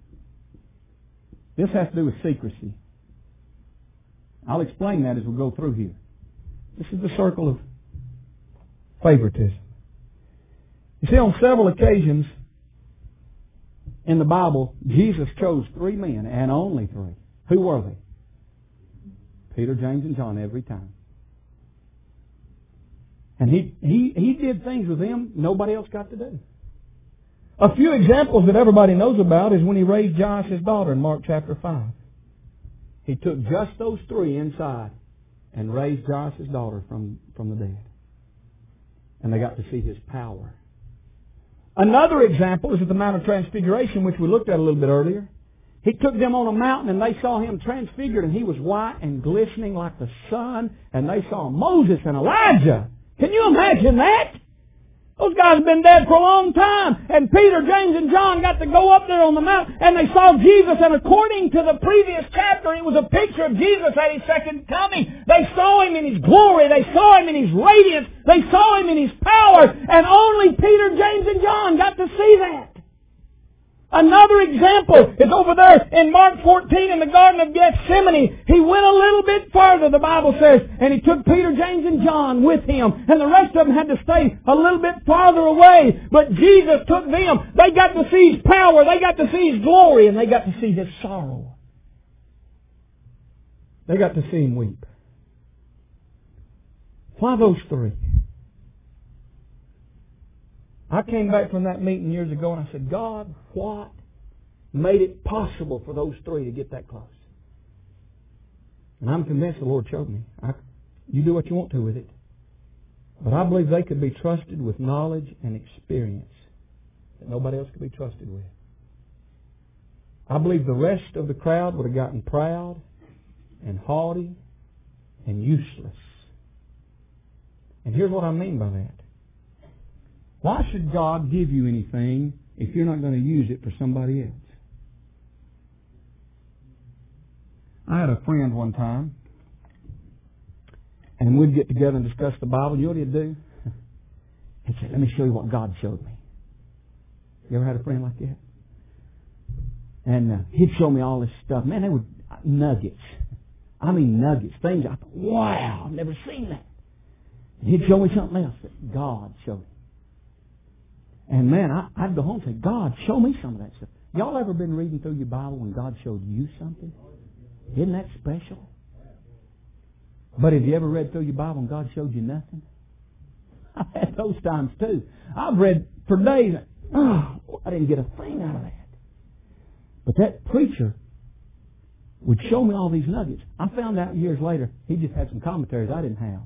This has to do with secrecy. I'll explain that as we go through here. This is the circle of favoritism. You see, on several occasions in the Bible, Jesus chose three men, and only three. Who were they? Peter, James, and John every time. And he, he, he did things with them nobody else got to do. A few examples that everybody knows about is when He raised Jairus' daughter in Mark chapter five. He took just those three inside and raised Jairus' daughter from, from the dead. And they got to see His power. Another example is at the Mount of Transfiguration, which we looked at a little bit earlier. He took them on a mountain and they saw Him transfigured, and He was white and glistening like the sun, and they saw Moses and Elijah. Can you imagine that? Those guys have been dead for a long time. And Peter, James, and John got to go up there on the mountain, and they saw Jesus. And according to the previous chapter, it was a picture of Jesus at His second coming. They saw Him in His glory. They saw Him in His radiance. They saw Him in His power. And only Peter, James, and John got to see that. Another example is over there in Mark fourteen in the Garden of Gethsemane. He went a little bit further, the Bible says, and He took Peter, James, and John with Him. And the rest of them had to stay a little bit farther away. But Jesus took them. They got to see His power. They got to see His glory. And they got to see His sorrow. They got to see Him weep. Why those three? I came back from that meeting years ago and I said, God, what made it possible for those three to get that close? And I'm convinced the Lord showed me. I, you do what you want to with it. But I believe they could be trusted with knowledge and experience that nobody else could be trusted with. I believe the rest of the crowd would have gotten proud and haughty and useless. And here's what I mean by that. Why should God give you anything if you're not going to use it for somebody else? I had a friend one time, and we'd get together and discuss the Bible. You know what he'd do? He'd say, let me show you what God showed me. You ever had a friend like that? And uh, he'd show me all this stuff. Man, they were nuggets. I mean nuggets. Things I thought, wow, I've never seen that. And he'd show me something else that God showed me. And man, I, I'd go home and say, God, show me some of that stuff. Y'all ever been reading through your Bible when God showed you something? Isn't that special? But have you ever read through your Bible and God showed you nothing? I've had those times too. I've read for days, oh, I didn't get a thing out of that. But that preacher would show me all these nuggets. I found out years later, he just had some commentaries I didn't have.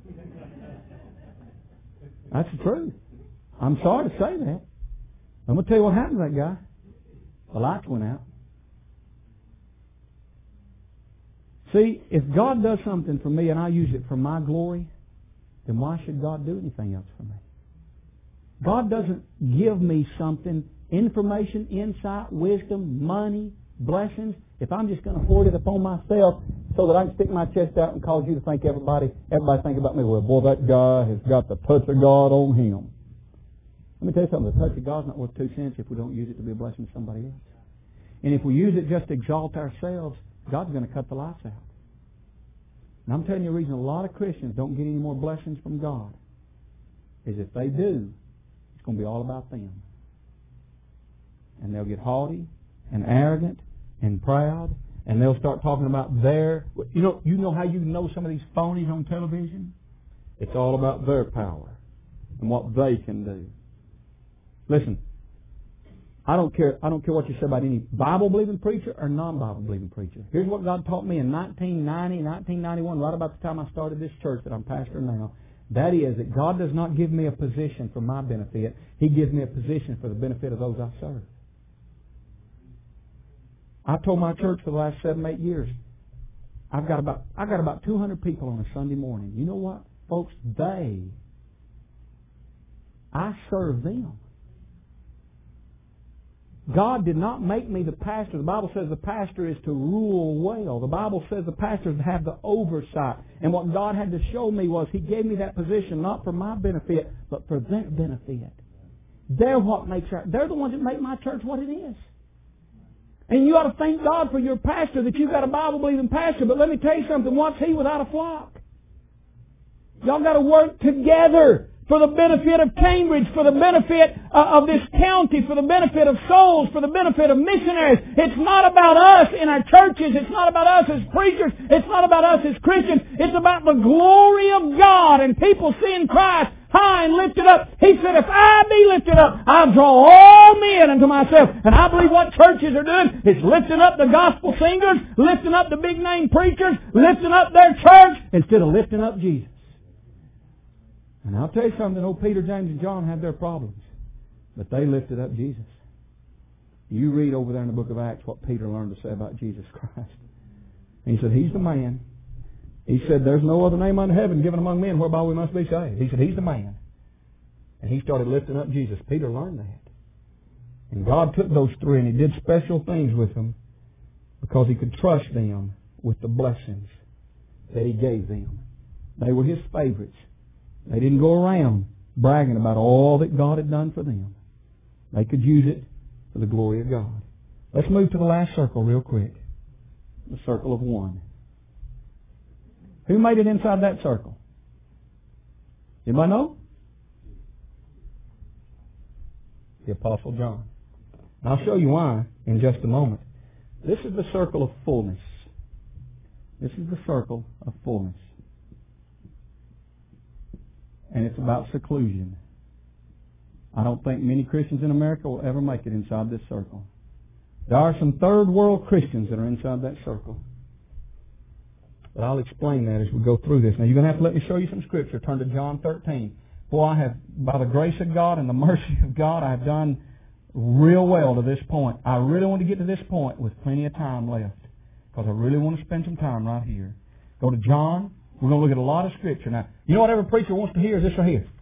That's the truth. I'm sorry to say that. I'm going to tell you what happened to that guy. The lights went out. See, if God does something for me and I use it for my glory, then why should God do anything else for me? God doesn't give me something, information, insight, wisdom, money, blessings, if I'm just going to hoard it upon myself so that I can stick my chest out and cause you to think everybody, everybody think about me, well, boy, that guy has got the touch of God on him. Let me tell you something. The touch of God's not worth two cents if we don't use it to be a blessing to somebody else. And if we use it just to exalt ourselves, God's going to cut the lights out. And I'm telling you the reason a lot of Christians don't get any more blessings from God is if they do, it's going to be all about them. And they'll get haughty and arrogant and proud, and they'll start talking about their... You know, you know how you know some of these phonies on television? It's all about their power and what they can do. Listen, I don't care I don't care what you say about any Bible-believing preacher or non-Bible-believing preacher. Here's what God taught me in nineteen ninety, nineteen ninety-one, right about the time I started this church that I'm pastor now. That is that God does not give me a position for my benefit. He gives me a position for the benefit of those I serve. I've told my church for the last seven, eight years, I've got about I've got about two hundred people on a Sunday morning. You know what, folks? They, I serve them. God did not make me the pastor. The Bible says the pastor is to rule well. The Bible says the pastor is to have the oversight. And what God had to show me was He gave me that position not for my benefit, but for their benefit. They're what makes our, they're the ones that make my church what it is. And you ought to thank God for your pastor that you've got a Bible-believing pastor. But let me tell you something. What's he without a flock? Y'all got to work together for the benefit of Cambridge, for the benefit uh, of this county, for the benefit of souls, for the benefit of missionaries. It's not about us in our churches. It's not about us as preachers. It's not about us as Christians. It's about the glory of God and people seeing Christ high and lifted up. He said, if I be lifted up, I'll draw all men unto myself. And I believe what churches are doing is lifting up the gospel singers, lifting up the big name preachers, lifting up their church instead of lifting up Jesus. And I'll tell you something, old Peter, James, and John had their problems, but they lifted up Jesus. You read over there in the book of Acts what Peter learned to say about Jesus Christ. And he said, He's the man. He said, there's no other name under heaven given among men whereby we must be saved. He said, He's the man. And he started lifting up Jesus. Peter learned that. And God took those three and He did special things with them because He could trust them with the blessings that He gave them. They were His favorites. They didn't go around bragging about all that God had done for them. They could use it for the glory of God. Let's move to the last circle real quick. The circle of one. Who made it inside that circle? Anybody know? The Apostle John. And I'll show you why in just a moment. This is the circle of fullness. This is the circle of fullness. And it's about seclusion. I don't think many Christians in America will ever make it inside this circle. There are some third world Christians that are inside that circle. But I'll explain that as we go through this. Now you're going to have to let me show you some Scripture. Turn to John thirteen. Boy, I have, by the grace of God and the mercy of God, I have done real well to this point. I really want to get to this point with plenty of time left. Because I really want to spend some time right here. Go to John. We're going to look at a lot of Scripture. Now, you know what every preacher wants to hear is this right here.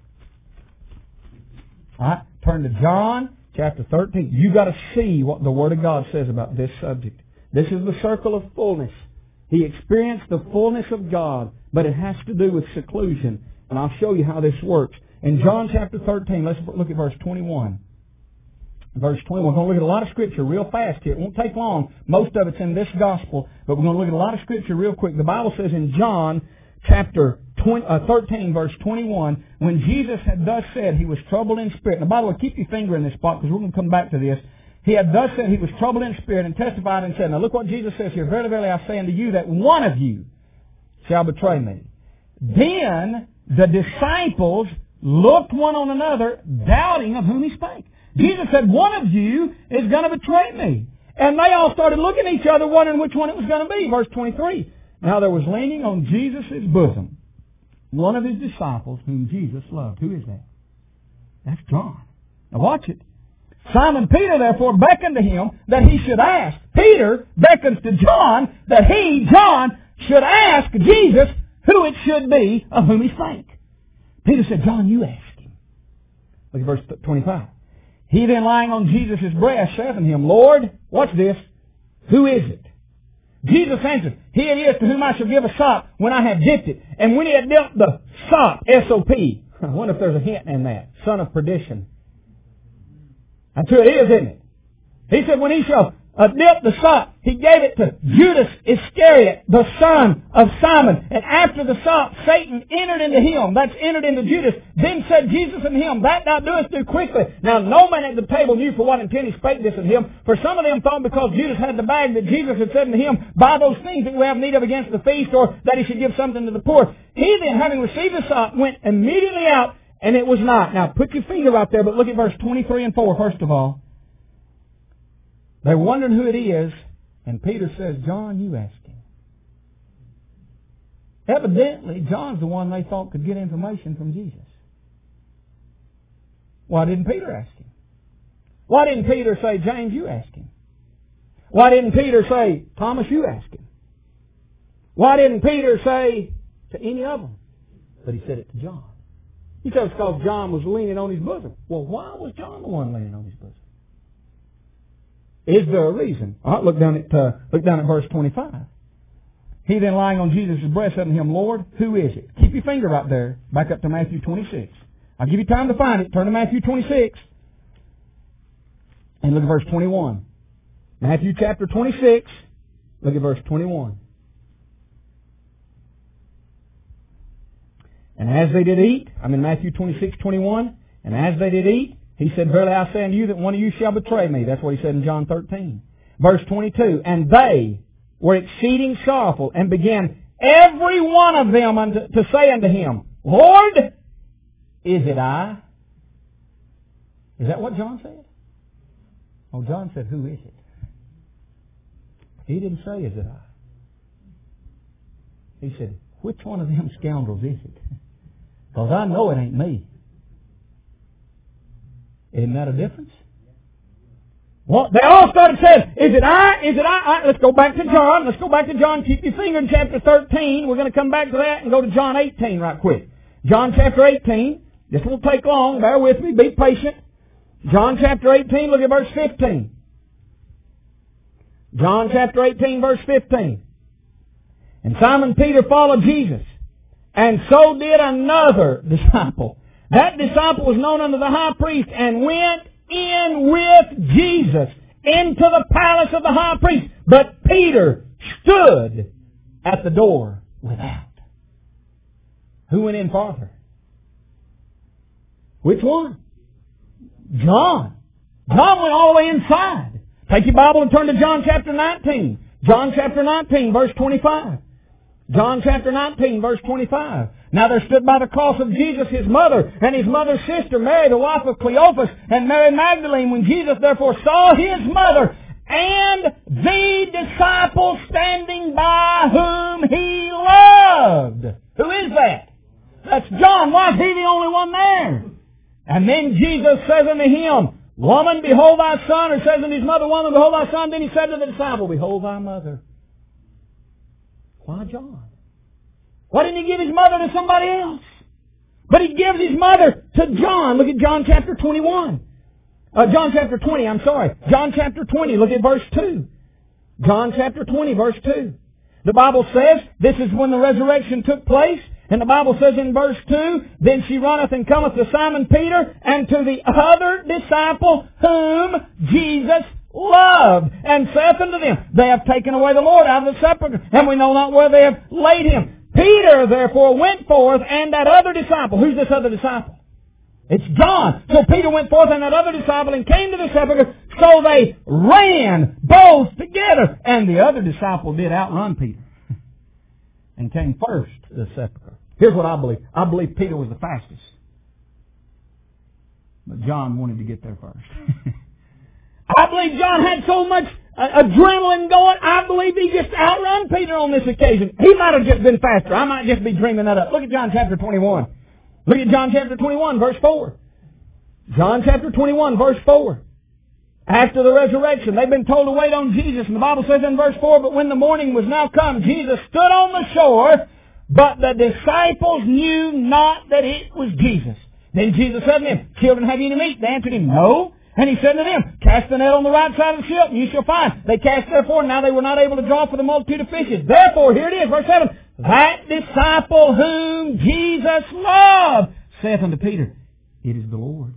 Alright, turn to John chapter thirteen. You've got to see what the Word of God says about this subject. This is the circle of fullness. He experienced the fullness of God, but it has to do with seclusion. And I'll show you how this works. In John chapter thirteen, let's look at verse twenty-one. Verse twenty-one. We're going to look at a lot of Scripture real fast here. It won't take long. Most of it's in this Gospel, but we're going to look at a lot of Scripture real quick. The Bible says in John chapter thirteen, verse twenty-one, when Jesus had thus said He was troubled in spirit. Now, by the way, keep your finger in this spot because we're going to come back to this. He had thus said He was troubled in spirit and testified and said, now look what Jesus says here. Verily, verily, I say unto you that one of you shall betray me. Then the disciples looked one on another, doubting of whom He spake. Jesus said, one of you is going to betray me. And they all started looking at each other, wondering which one it was going to be. Verse twenty-three. Now there was leaning on Jesus' bosom one of His disciples whom Jesus loved. Who is that? That's John. Now watch it. Simon Peter therefore beckoned to him that he should ask. Peter beckons to John that he, John, should ask Jesus who it should be of whom he spake. Peter said, John, you ask him. Look at verse twenty-five. He then lying on Jesus' breast saith unto him, Lord, what's this? Who is it? Jesus answered, He it is to whom I shall give a sop when I have dipped it. And when he had dipped the sop, S O P, I wonder if there's a hint in that. Son of perdition. That's who it is, isn't it? He said when he shall uh, dip the sop, he gave it to Judas Iscariot, the son of Simon. And after the sop, Satan entered into him. That's entered into Judas. Then said Jesus unto him, That thou doest do quickly. Now no man at the table knew for what intent he spake this unto him. For some of them thought because Judas had the bag that Jesus had said unto him, Buy those things that we have need of against the feast, or that he should give something to the poor. He then, having received the sop, went immediately out, and it was not. Now put your finger right there, but look at verse twenty-three and four first of all. They're wondering who it is, and Peter says, John, you ask him. Evidently, John's the one they thought could get information from Jesus. Why didn't Peter ask him? Why didn't Peter say, James, you ask him? Why didn't Peter say, Thomas, you ask him? Why didn't Peter say to any of them? But he said it to John. He said it's because John was leaning on his bosom. Well, why was John the one leaning on his bosom? Is there a reason? All right, look down at uh, look down at verse twenty-five. He then lying on Jesus' breast said unto him, Lord, who is it? Keep your finger right there. Back up to Matthew twenty-six. I'll give you time to find it. Turn to Matthew twenty-six. And look at verse twenty-one. Matthew chapter twenty-six. Look at verse twenty-one. And as they did eat, I'm in Matthew twenty-six, twenty-one, and as they did eat, He said, verily I say unto you that one of you shall betray me. That's what He said in John thirteen. Verse twenty-two, and they were exceeding sorrowful, and began every one of them unto, to say unto Him, Lord, is it I? Is that what John said? Oh, John said, who is it? He didn't say, is it I? He said, which one of them scoundrels is it? Because I know it ain't me. Isn't that a difference? Well, they all started saying, is it I? Is it I? I? Let's go back to John. Let's go back to John. Keep your finger in chapter thirteen. We're going to come back to that and go to John eighteen right quick. John chapter eighteen. This won't take long. Bear with me. Be patient. John chapter eighteen. Look at verse fifteen. John chapter eighteen, verse fifteen. And Simon Peter followed Jesus, and so did another disciple. That disciple was known unto the high priest, and went in with Jesus into the palace of the high priest. But Peter stood at the door without. Who went in farther? Which one? John. John went all the way inside. Take your Bible and turn to John chapter nineteen. John chapter nineteen, verse twenty-five. John chapter nineteen, verse twenty-five. Now there stood by the cross of Jesus His mother, and His mother's sister, Mary, the wife of Cleophas, and Mary Magdalene. When Jesus therefore saw His mother, and the disciple standing by whom He loved. Who is that? That's John. Why is He the only one there? And then Jesus says unto him, Woman, behold thy son. Or says unto his mother, Woman, behold thy son. Then He said to the disciple, Behold thy mother. Why John? Why didn't He give His mother to somebody else? But He gives His mother to John. Look at John chapter twenty-one. Uh, John chapter twenty, I'm sorry. John chapter twenty, look at verse two. John chapter twenty, verse two. The Bible says, this is when the resurrection took place. And the Bible says in verse two, Then she runneth and cometh to Simon Peter, and to the other disciple whom Jesus loved, and saith unto them, They have taken away the Lord out of the sepulchre, and we know not where they have laid Him. Peter therefore went forth, and that other disciple. Who's this other disciple? It's John. So Peter went forth, and that other disciple, and came to the sepulchre. So they ran both together. And the other disciple did outrun Peter, and came first to the sepulchre. Here's what I believe. I believe Peter was the fastest, but John wanted to get there first. I believe John had so much uh, adrenaline going, I believe he just outrun Peter on this occasion. He might have just been faster. I might just be dreaming that up. Look at John chapter twenty-one. Look at John chapter twenty-one, verse four. John chapter twenty-one, verse four. After the resurrection, they've been told to wait on Jesus. And the Bible says in verse four, But when the morning was now come, Jesus stood on the shore, but the disciples knew not that it was Jesus. Then Jesus said to them, Children, have you any meat? They answered Him, No. And He said to them, Cast the net on the right side of the ship, and you shall find. They cast therefore, and now they were not able to draw for the multitude of fishes. Therefore, here it is, verse seven, That disciple whom Jesus loved saith unto Peter, It is the Lord.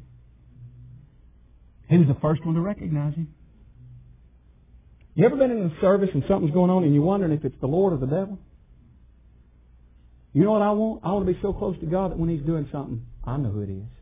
He was the first one to recognize Him. You ever been in a service and something's going on and you're wondering if it's the Lord or the devil? You know what I want? I want to be so close to God that when He's doing something, I know who it is.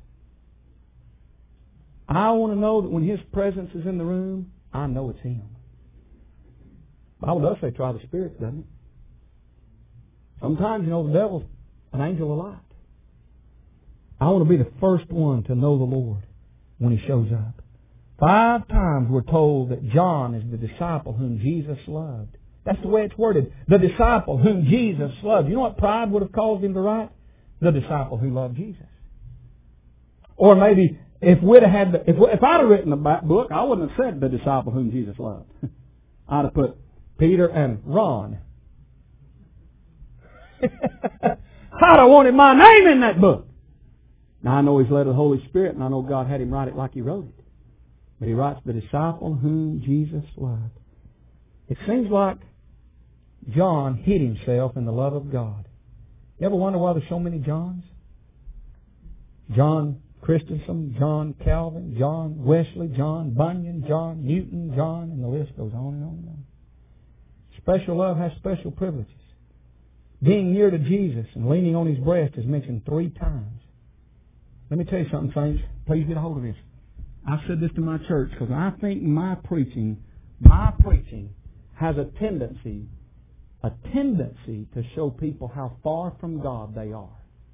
I want to know that when His presence is in the room, I know it's Him. The Bible does say try the spirits, doesn't it? Sometimes, you know, the devil's an angel of light. I want to be the first one to know the Lord when He shows up. Five times we're told that John is the disciple whom Jesus loved. That's the way it's worded. The disciple whom Jesus loved. You know what pride would have caused him to write? The disciple who loved Jesus. Or maybe if we'd have had, the, if if I'd have written the book, I wouldn't have said the disciple whom Jesus loved. I'd have put Peter and Ron. I'd have wanted my name in that book. Now I know He's led of the Holy Spirit, and I know God had him write it like He wrote it. But he writes, the disciple whom Jesus loved. It seems like John hid himself in the love of God. You ever wonder why there's so many Johns? John Christensen, John Calvin, John Wesley, John Bunyan, John Newton, John, and the list goes on and on and on. Special love has special privileges. being near to Jesus and leaning on His breast is mentioned three times. Let me tell you something, saints. Please get a hold of this. I've said this to my church because I think my preaching, my preaching has a tendency, a tendency to show people how far from God they are.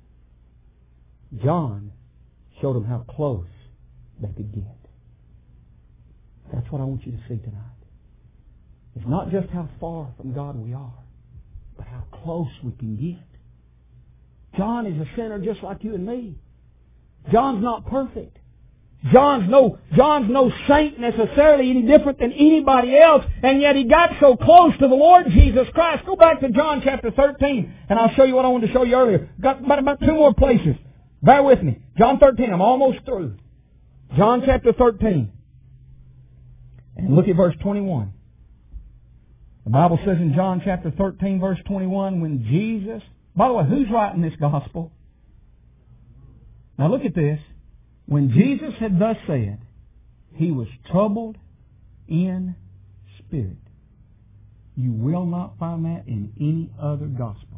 John showed them how close they could get. That's what I want you to see tonight. It's not just how far from God we are, but how close we can get. John is a sinner just like you and me. John's not perfect. John's no, John's no saint necessarily any different than anybody else, and yet he got so close to the Lord Jesus Christ. Go back to John chapter thirteen, and I'll show you what I wanted to show you earlier. Got about, about two more places. Bear with me. John thirteen, I'm almost through. John chapter thirteen. And look at verse twenty-one. The Bible says in John chapter thirteen, verse twenty-one, when Jesus... By the way, who's writing this gospel? Now look at this. When Jesus had thus said, He was troubled in spirit. You will not find that in any other gospel.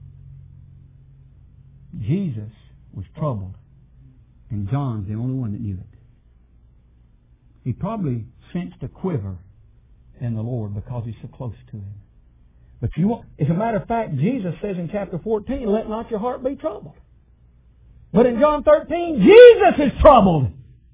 Jesus was troubled, and John's the only one that knew it. He probably sensed a quiver in the Lord because He's so close to Him. But you want, as a matter of fact, Jesus says in chapter fourteen, let not your heart be troubled. But in John thirteen, Jesus is troubled.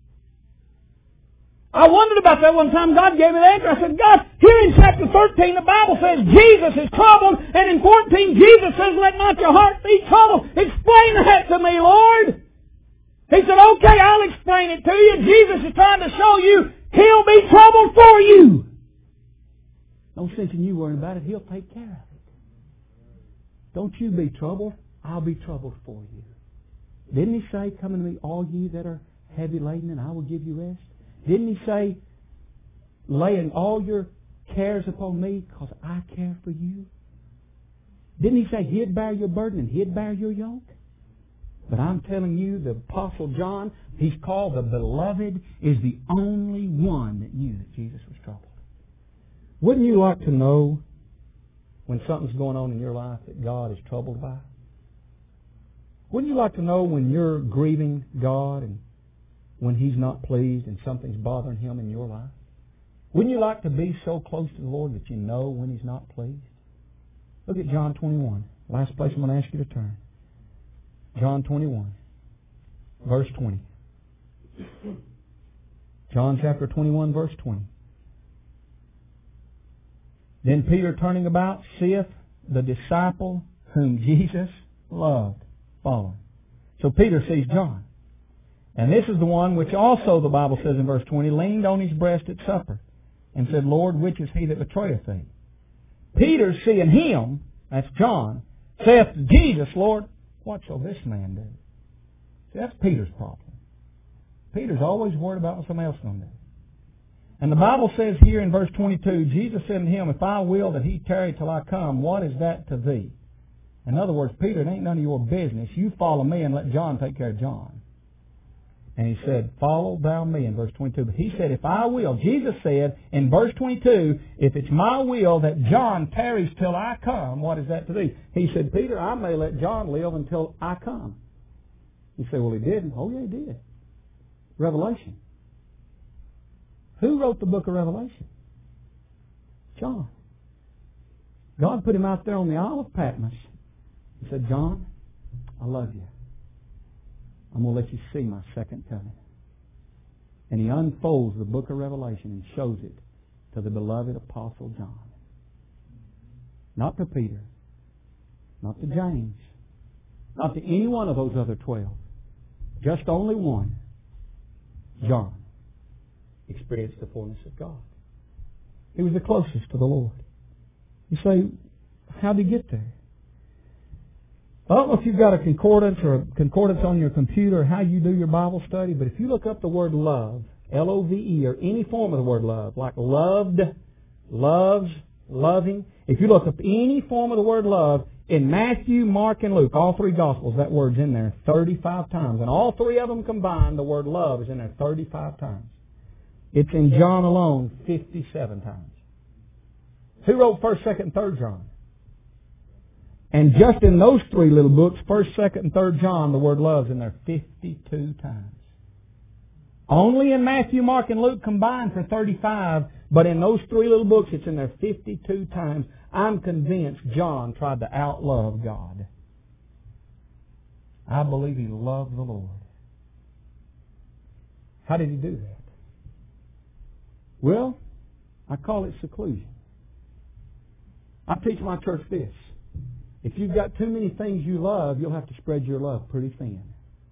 I wondered about that one time. God gave me the answer. I said, God, here in chapter thirteen, the Bible says Jesus is troubled. And in fourteen, Jesus says, let not your heart be troubled. Explain that to me, Lord. He said, okay, I'll explain it to you. Jesus is trying to show you He'll be troubled for you. No sense in you worrying about it. He'll take care of it. Don't you be troubled. I'll be troubled for you. Didn't He say, come unto me, all ye that are heavy laden, and I will give you rest? Didn't He say, laying all your cares upon me, because I care for you? Didn't He say, He'd bear your burden and He'd bear your yoke? But I'm telling you, the Apostle John, he's called the Beloved, is the only one that knew that Jesus was troubled. Wouldn't you like to know when something's going on in your life that God is troubled by? Wouldn't you like to know when you're grieving God and when He's not pleased and something's bothering Him in your life? Wouldn't you like to be so close to the Lord that you know when He's not pleased? Look at John twenty-one. Last place I'm going to ask you to turn. John twenty-one, verse twenty. John chapter twenty-one, verse twenty. Then Peter, turning about, seeth the disciple whom Jesus loved following. So Peter sees John. And this is the one which also, the Bible says in verse twenty, leaned on his breast at supper and said, Lord, which is he that betrayeth thee? Peter, seeing him, that's John, saith to Jesus, Lord, what shall this man do? See, that's Peter's problem. Peter's always worried about what somebody else is going to do. And the Bible says here in verse twenty-two, Jesus said to him, if I will that he tarry till I come, what is that to thee? In other words, Peter, it ain't none of your business. You follow me and let John take care of John. And he said, follow thou me in verse twenty-two. But he said, if I will, Jesus said in verse twenty-two, if it's my will that John tarries till I come, what is that to thee? He said, Peter, I may let John live until I come. You say, well, he didn't. Oh, yeah, he did. Revelation. Who wrote the book of Revelation? John. God put him out there on the Isle of Patmos. He said, John, I love you. I'm going to let you see my second coming. And he unfolds the book of Revelation and shows it to the beloved Apostle John. Not to Peter. Not to James. Not to any one of those other twelve. Just only one. John experienced the fullness of God. He was the closest to the Lord. You say, how did he get there? I don't know if you've got a concordance or a concordance on your computer or how you do your Bible study, but if you look up the word love, L O V E, or any form of the word love, like loved, loves, loving, if you look up any form of the word love, in Matthew, Mark, and Luke, all three Gospels, that word's in there thirty-five times. And all three of them combined, the word love is in there thirty-five times. It's in John alone fifty-seven times. Who wrote first, second, and third John? And just in those three little books, First, Second, and Third John, the word love's in there fifty-two times. Only in Matthew, Mark, and Luke combined for thirty-five, but in those three little books, it's in there fifty-two times. I'm convinced John tried to outlove God. I believe he loved the Lord. How did he do that? Well, I call it seclusion. I teach my church this. If you've got too many things you love, you'll have to spread your love pretty thin.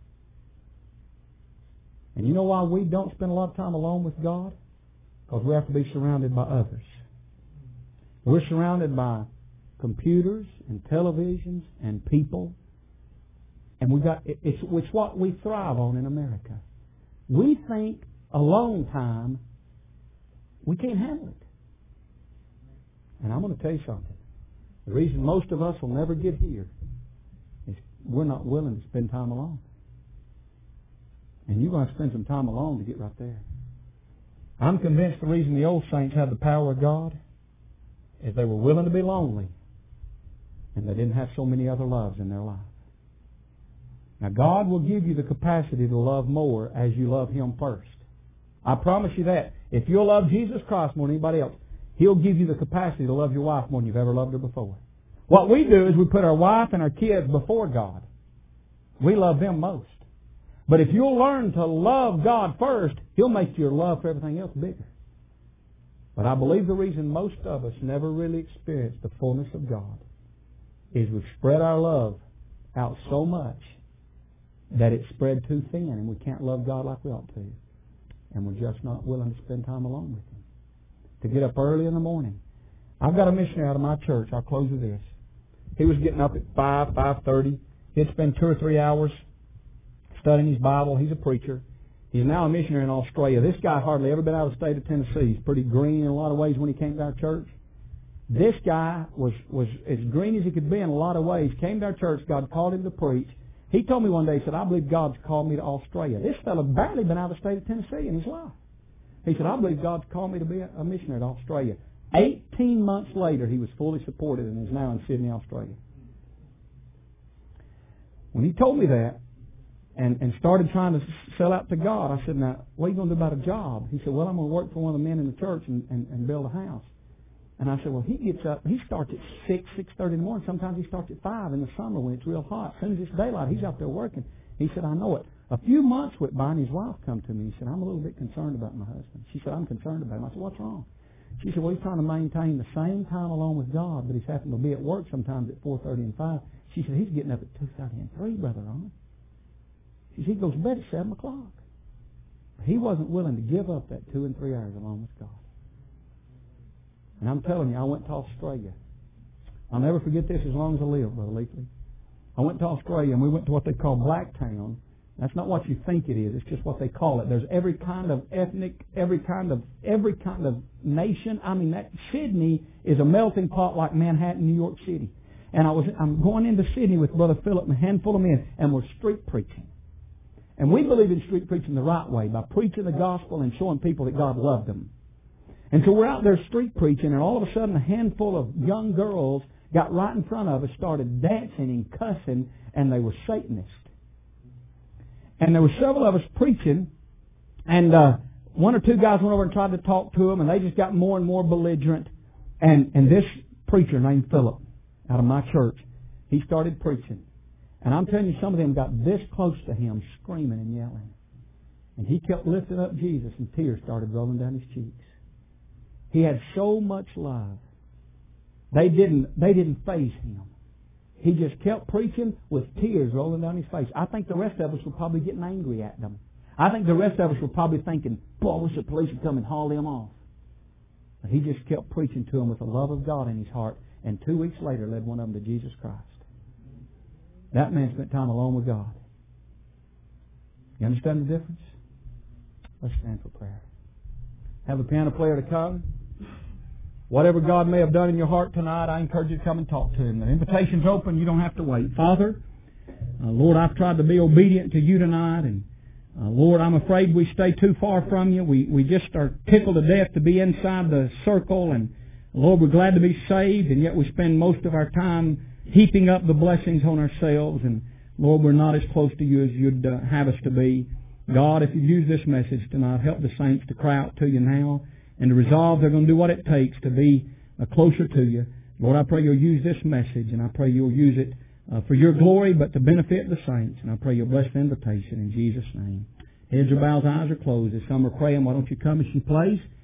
And you know why we don't spend a lot of time alone with God? Because we have to be surrounded by others. We're surrounded by computers and televisions and people. And we got it's, it's what we thrive on in America. We think alone time, we can't handle it. And I'm going to tell you something. The reason most of us will never get here is we're not willing to spend time alone. And you're going to spend some time alone to get right there. I'm convinced the reason the old saints had the power of God is they were willing to be lonely and they didn't have so many other loves in their life. Now, God will give you the capacity to love more as you love Him first. I promise you that. If you'll love Jesus Christ more than anybody else, He'll give you the capacity to love your wife more than you've ever loved her before. What we do is we put our wife and our kids before God. We love them most. But if you'll learn to love God first, He'll make your love for everything else bigger. But I believe the reason most of us never really experience the fullness of God is we've spread our love out so much that it's spread too thin and we can't love God like we ought to. And we're just not willing to spend time alone with Him. To get up early in the morning. I've got a missionary out of my church. I'll close with this. He was getting up at five, five thirty. He'd spend two or three hours studying his Bible. He's a preacher. He's now a missionary in Australia. This guy hardly ever been out of the state of Tennessee. He's pretty green in a lot of ways when he came to our church. This guy was, was as green as he could be in a lot of ways. Came to our church. God called him to preach. He told me one day, he said, I believe God's called me to Australia. This fellow barely been out of the state of Tennessee in his life. He said, I believe God's called me to be a missionary to Australia. Eighteen months later, he was fully supported and is now in Sydney, Australia. When he told me that and, and started trying to sell out to God, I said, now, what are you going to do about a job? He said, well, I'm going to work for one of the men in the church and, and, and build a house. And I said, well, he gets up, he starts at six, six thirty in the morning. Sometimes he starts at five in the summer when it's real hot. As soon as it's daylight, he's out there working. He said, I know it. A few months went by and his wife come to me. He said, I'm a little bit concerned about my husband. She said, I'm concerned about him. I said, what's wrong? She said, well, he's trying to maintain the same time alone with God, but he's having to be at work sometimes at four thirty and five. She said, he's getting up at two thirty and three, Brother Ron. She said, he goes to bed at seven o'clock. He wasn't willing to give up that two and three hours alone with God. And I'm telling you, I went to Australia. I'll never forget this as long as I live, Brother Leafley. I went to Australia and we went to what they call Blacktown. That's not what you think it is. It's just what they call it. There's every kind of ethnic, every kind of every kind of nation. I mean, that Sydney is a melting pot like Manhattan, New York City. And I was I'm going into Sydney with Brother Philip and a handful of men, and we're street preaching. And we believe in street preaching the right way, by preaching the gospel and showing people that God loved them. And so we're out there street preaching, and all of a sudden a handful of young girls got right in front of us, started dancing and cussing, and they were Satanists. And there were several of us preaching, and uh, one or two guys went over and tried to talk to them, and they just got more and more belligerent. And, and this preacher named Philip, out of my church, he started preaching. And I'm telling you, some of them got this close to him, screaming and yelling. And he kept lifting up Jesus, and tears started rolling down his cheeks. He had so much love. They didn't, they didn't faze him. He just kept preaching with tears rolling down his face. I think the rest of us were probably getting angry at them. I think the rest of us were probably thinking, boy, I wish the police would come and haul him off. But he just kept preaching to them with the love of God in his heart, and two weeks later led one of them to Jesus Christ. That man spent time alone with God. You understand the difference? Let's stand for prayer. Have a piano player to come. Whatever God may have done in your heart tonight, I encourage you to come and talk to Him. The invitation's open. You don't have to wait. Father, uh, Lord, I've tried to be obedient to You tonight, and uh, Lord, I'm afraid we stay too far from You. We we just are tickled to death to be inside the circle, and Lord, we're glad to be saved, and yet we spend most of our time heaping up the blessings on ourselves. And Lord, we're not as close to you as you'd uh, have us to be. God, if you use this message tonight, help the saints to cry out to you now and to resolve they're going to do what it takes to be uh, closer to you. Lord, I pray you'll use this message, and I pray you'll use it uh, for your glory, but to benefit the saints. And I pray you'll bless the invitation in Jesus' name. Heads are bowed, eyes are closed. As some are praying, why don't you come as she plays?